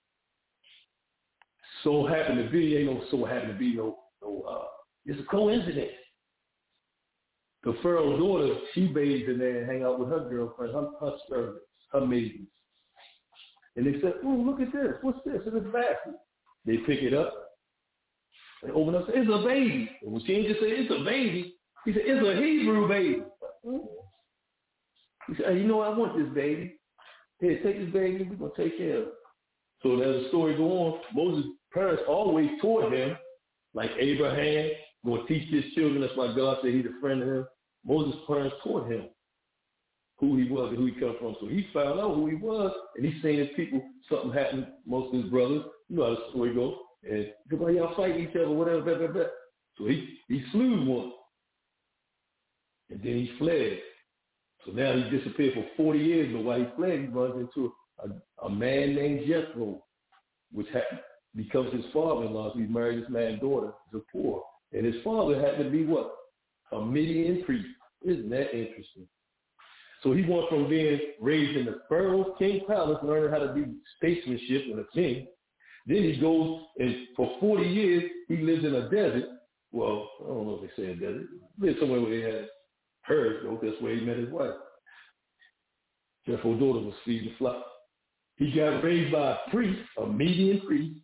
so happened to be, it's a coincidence. The Pharaoh's daughter, she bathed in there and hang out with her girlfriend, her servants, her maidens. And they said, oh, look at this. What's this? It's a basket. They pick it up. They open up and say, it's a baby. And when she didn't just say, it's a baby, he said, it's a Hebrew baby. He said, hey, you know, I want this baby. Here, take this baby. We're going to take care of it. So as the story goes on, Moses' parents always taught him, like Abraham, going to teach his children. That's why God said he's a friend of him. Moses' parents taught him who he was and who he come from. So he found out who he was, and he's saying his people, something happened, most of his brothers. You know how the story goes. And because y'all fight each other, whatever, blah, blah, blah. So he slew one. And then he fled. So now he disappeared for 40 years, but while he fled, he runs into a man named Jethro, which becomes his father-in-law. So he married this man's daughter, Zipporah. And his father happened to be what? a Midian priest. Isn't that interesting? So he went from being raised in the Pharaoh's king palace, learning how to do statesmanship and a king. Then he goes and for 40 years he lives in a desert. Well, I don't know if they say a desert. He lived somewhere where they had herds, though. That's where he met his wife. Therefore, daughter was feeding the flock. He got raised by a priest, a Median priest,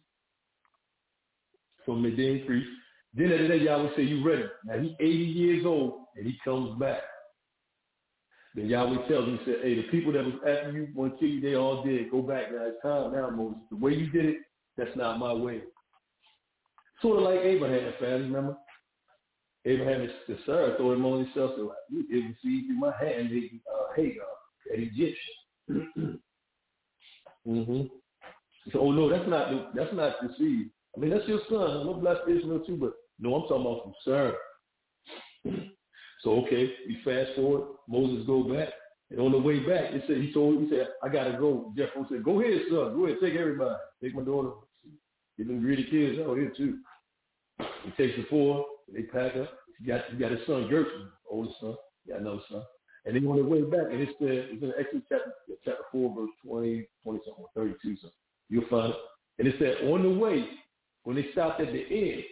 from Median priest. Then at the day, Yahweh say, you ready. Now he's 80 years old and he comes back. Then Yahweh tells him, he said, hey, the people that was after you want to kill you, they all did. Go back now. It's time now, Moses. The way you did it, that's not my way. Sort of like Abraham, family, remember? Abraham, the Sarah told him on himself, so you didn't see through my hand, Hagar, that Egyptian. So, oh no, that's not the seed. I mean, that's your son. I'm gonna bless Israel too, but no, I'm talking about from Sarah. So okay, we fast forward. Moses go back, and on the way back, he said, I gotta go. Jethro said, go ahead, son. Go ahead, take everybody. Take my daughter. Get them greedy kids out here too. He takes the four. They pack up. He got his son Gershom, oldest son. He got another son. And then on the way back, and it's in Exodus chapter 4, verse 20 something, 32 something. You'll find it. And it said on the way, when they stopped at the end,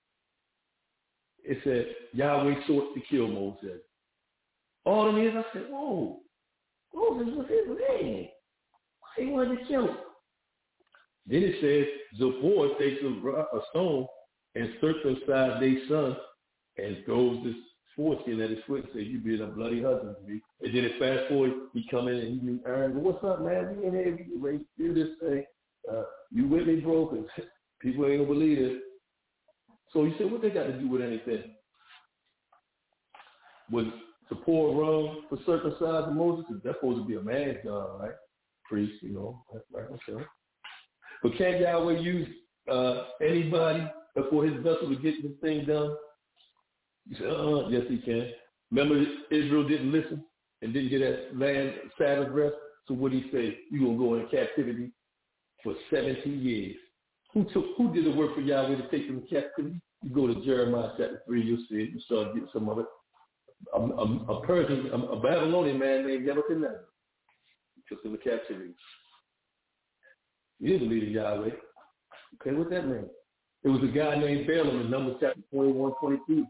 it said Yahweh sought to kill Moses. All the years I said, whoa, Moses was his man. Why he wanted to kill him? Then it says Zipporah takes a stone and circumcises their son and throws this foreskin at his foot and says, you be a bloody husband to me. And then it fast forward, he come in and he meet Aaron. Well, what's up, man? We in here, we can ready to do this thing. You with me, bro? Because people ain't gonna believe it. So he said, what they got to do with anything? Was Zipporah wrong for circumcising Moses? Because that's supposed to be a man's job, right? Priest, you know, right? Okay. But can't Yahweh use anybody for his vessel to get this thing done? You say, yes, he can. Remember, Israel didn't listen and didn't get that land Sabbath rest. So what did he say? You're going to go into captivity for 70 years. Who did the work for Yahweh to take them in captivity? You go to Jeremiah chapter 3, you'll see it. You start getting some of it. A Babylonian man named Nebuchadnezzar took them to captivity. He didn't believe in Yahweh. Okay, what that mean? It was a guy named Balaam in Numbers chapter 21, 22.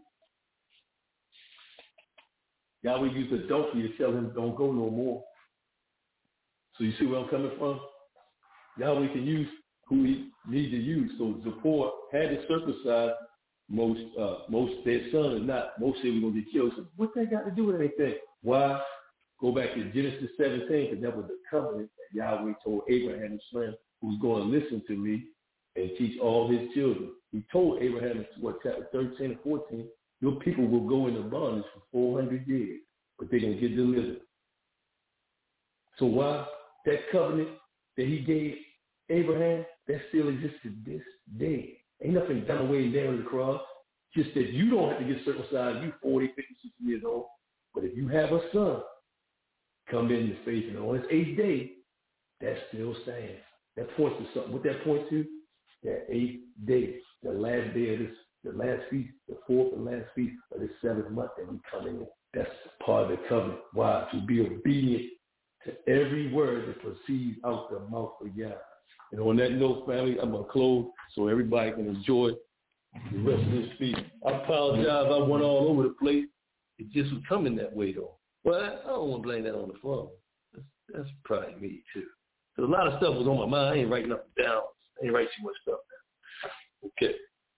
Yahweh used a donkey to tell him don't go no more. So you see where I'm coming from? Yahweh can use who he needs to use. So Zipporah had to circumcise most their son, and not most said we're going to get killed. So what that got to do with anything? Why? Go back to Genesis 17, because that was the covenant that Yahweh told Abraham his son, who's going to listen to me and teach all his children. He told Abraham in chapter 13 and 14, your people will go into bondage for 400 years, but they're going to get delivered. So why? That covenant that he gave Abraham, that still exists to this day. Ain't nothing done away there on the cross. Just that you don't have to get circumcised. You 40, 50, 60 years old. But if you have a son come in the faith and on his 8th day, that still stands. That points to something. What that points to? That 8th day, the last day of this, the last feast, the 4th and last feast of this 7th month that we come in. That's part of the covenant. Why? To be obedient to every word that proceeds out the mouth of Yahweh. And on that note, family, I'm going to close so everybody can enjoy the rest of this feast. I apologize. I went all over the place. It just was coming that way, though. Well, I don't want to blame that on the phone. That's probably me, too. Because a lot of stuff was on my mind. I ain't writing nothing down. I ain't writing too much stuff down. Okay.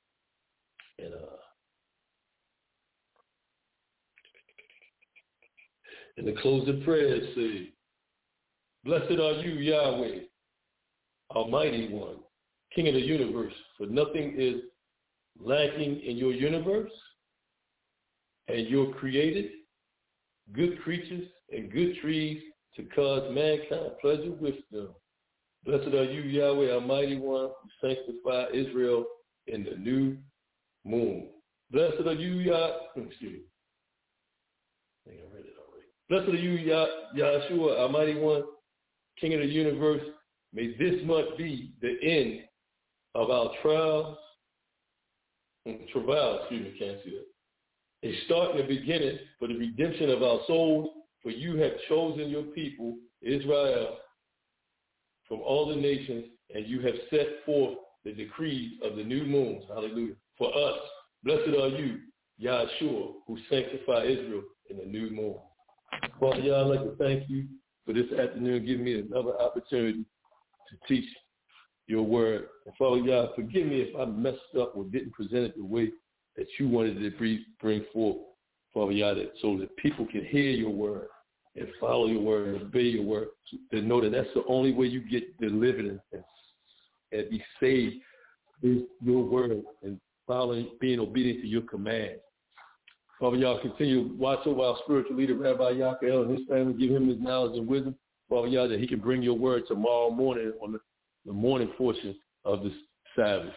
And the closing prayer says, blessed are you, Yahweh, Almighty One, King of the universe, for nothing is lacking in your universe, and you're created good creatures and good trees to cause mankind pleasure with them. Blessed are you, Yahweh, Almighty One, who sanctify Israel in the new moon. Blessed are you, excuse me. I think I read it already. Blessed are you, Yahshua, Almighty One, King of the universe. May this month be the end of our trials, can't see that, a start in the beginning for the redemption of our souls, for you have chosen your people, Israel, from all the nations, and you have set forth the decrees of the new moons. Hallelujah. For us, blessed are you, Yahshua, who sanctify Israel in the new moon. Father, Yah, I'd like to thank you for this afternoon, giving me another opportunity to teach your word. And Father, Yah, forgive me if I messed up or didn't present it the way that you wanted to bring forth, Father, Yah, so that people can hear your word and follow your word and obey your word, to know that that's the only way you get delivered and be saved is your word and following, being obedient to your command. Father, Yah, continue to watch over our spiritual leader, Rabbi Yakael, and his family. Give him his knowledge and wisdom, Father, Yah, that he can bring your word tomorrow morning on the morning portion of the Sabbath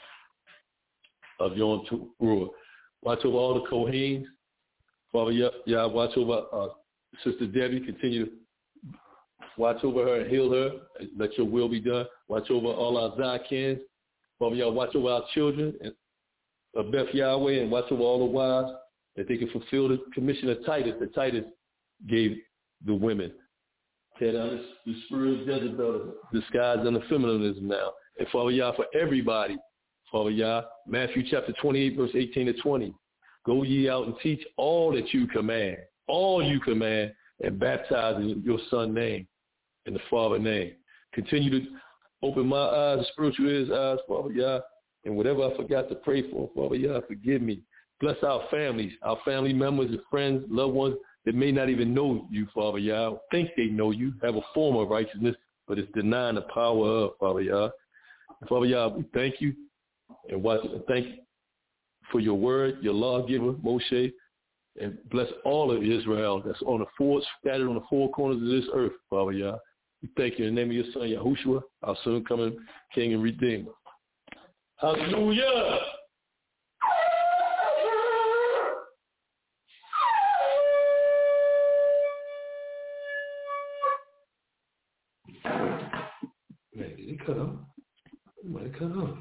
of Yom Teruah. Watch over all the Kohanes. Father, Yah, watch over Sister Debbie. Continue to watch over her and heal her. Let your will be done. Watch over all our Zakins. Father, Yah, watch over our children of Beth Yahweh, and watch over all the wives, that they can fulfill the commission of Titus that Titus gave the women. Tear down the spirit of Jezebel, disguised under feminism now. And Father, Yah, for everybody, Father, Yah, Matthew chapter 28, verse 18 to 20. Go ye out and teach all that you command, and baptize in your Son's name, in the Father's name. Continue to open my eyes, spiritual ears, eyes, Father, Yah, and whatever I forgot to pray for, Father, Yah, forgive me. Bless our families, our family members and friends, loved ones that may not even know you, Father, Yah, think they know you, have a form of righteousness, but it's denying the power of, Father, Yah. And Father, Yah, we thank you and thank you for your word, your lawgiver, Moshe, and bless all of Israel that's scattered on the four corners of this earth, Father, Yah. We thank you in the name of your Son, Yahushua, our soon coming King and Redeemer. Hallelujah. Man, did it cut off? It might have cut off.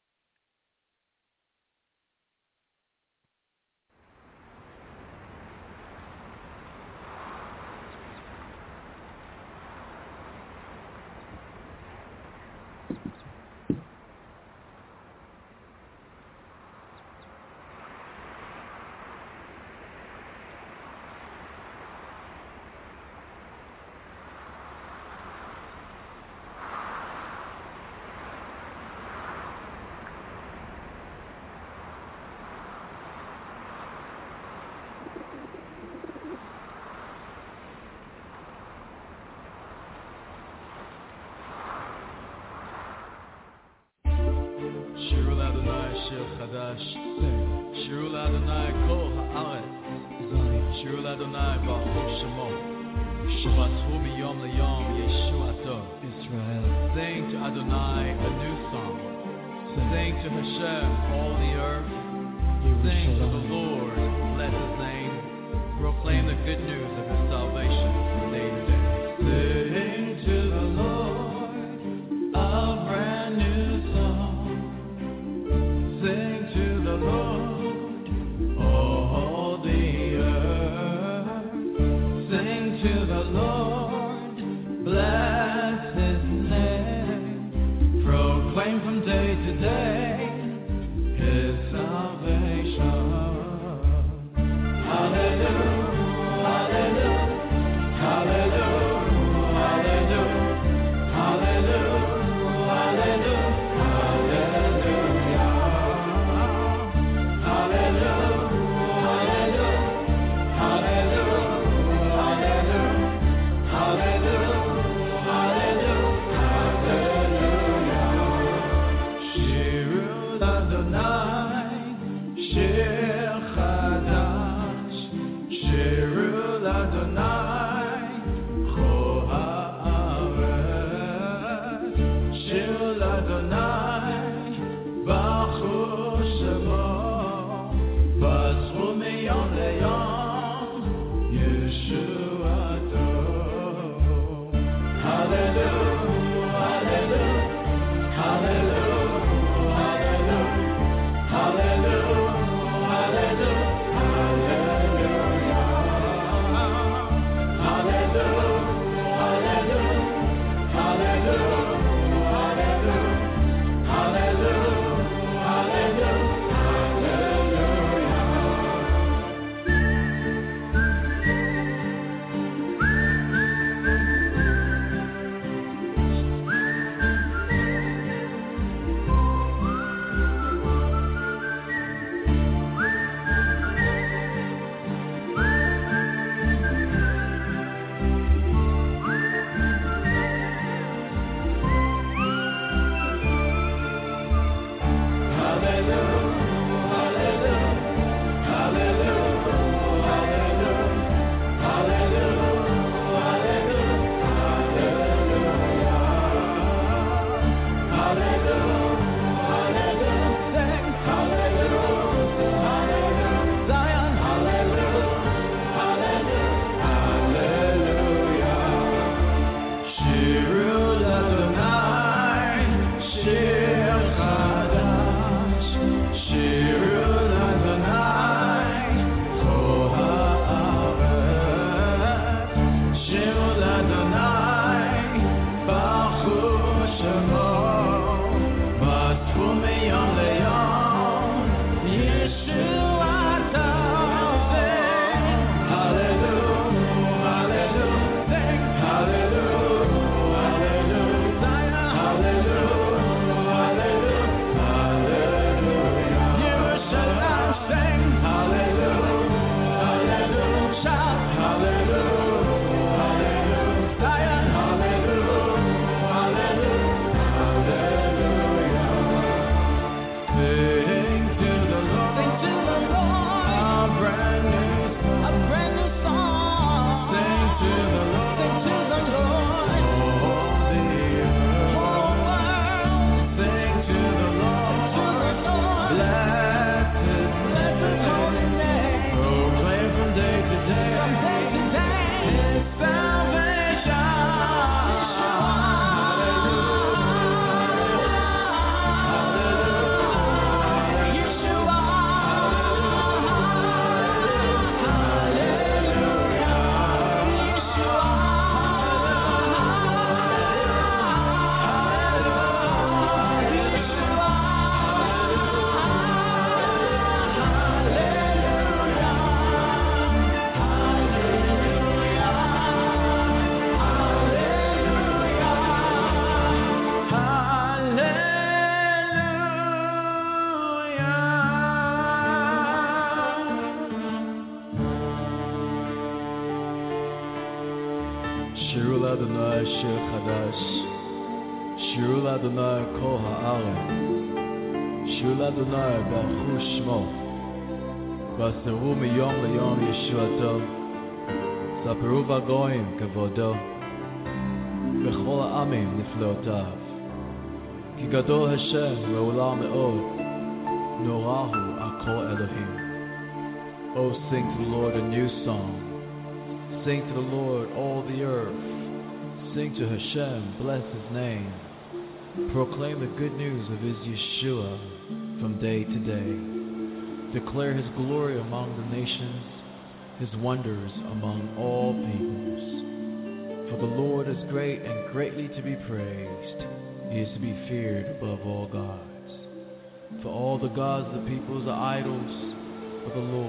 שירו לאדוני כל הארץ, שירו לאדוני ברוך שמו, שבטחו מיום ליום ישועתו. Sing to Adonai a new song, sing to Hashem all the earth, sing to the Lord, bless his name, proclaim the good news of his salvation from day to day. Sing to the Lord a brand new song, sing to the Lord, all the earth. Sing to the Lord, bless his name. Proclaim from day to day his salvation. Hallelujah, hallelujah. Adonai shir chadash. Shiru l'Adonai kol ha'aretz. Shiru l'Adonai baruchu shmo. Vaseru miyom leyom Yeshuato. Saperu v'goyim kavodo. V'chol ha'amim nifleotav. Ki gadol Hashem ve'olam me'od. Norahu akol Elohim. Oh, sing to the Lord a new song. Sing to the Lord all the earth. Sing to Hashem, bless His name. Proclaim the good news of His Yeshua from day to day. Declare His glory among the nations, His wonders among all peoples. For the Lord is great and greatly to be praised. He is to be feared above all gods. For all the gods of the peoples are idols, but the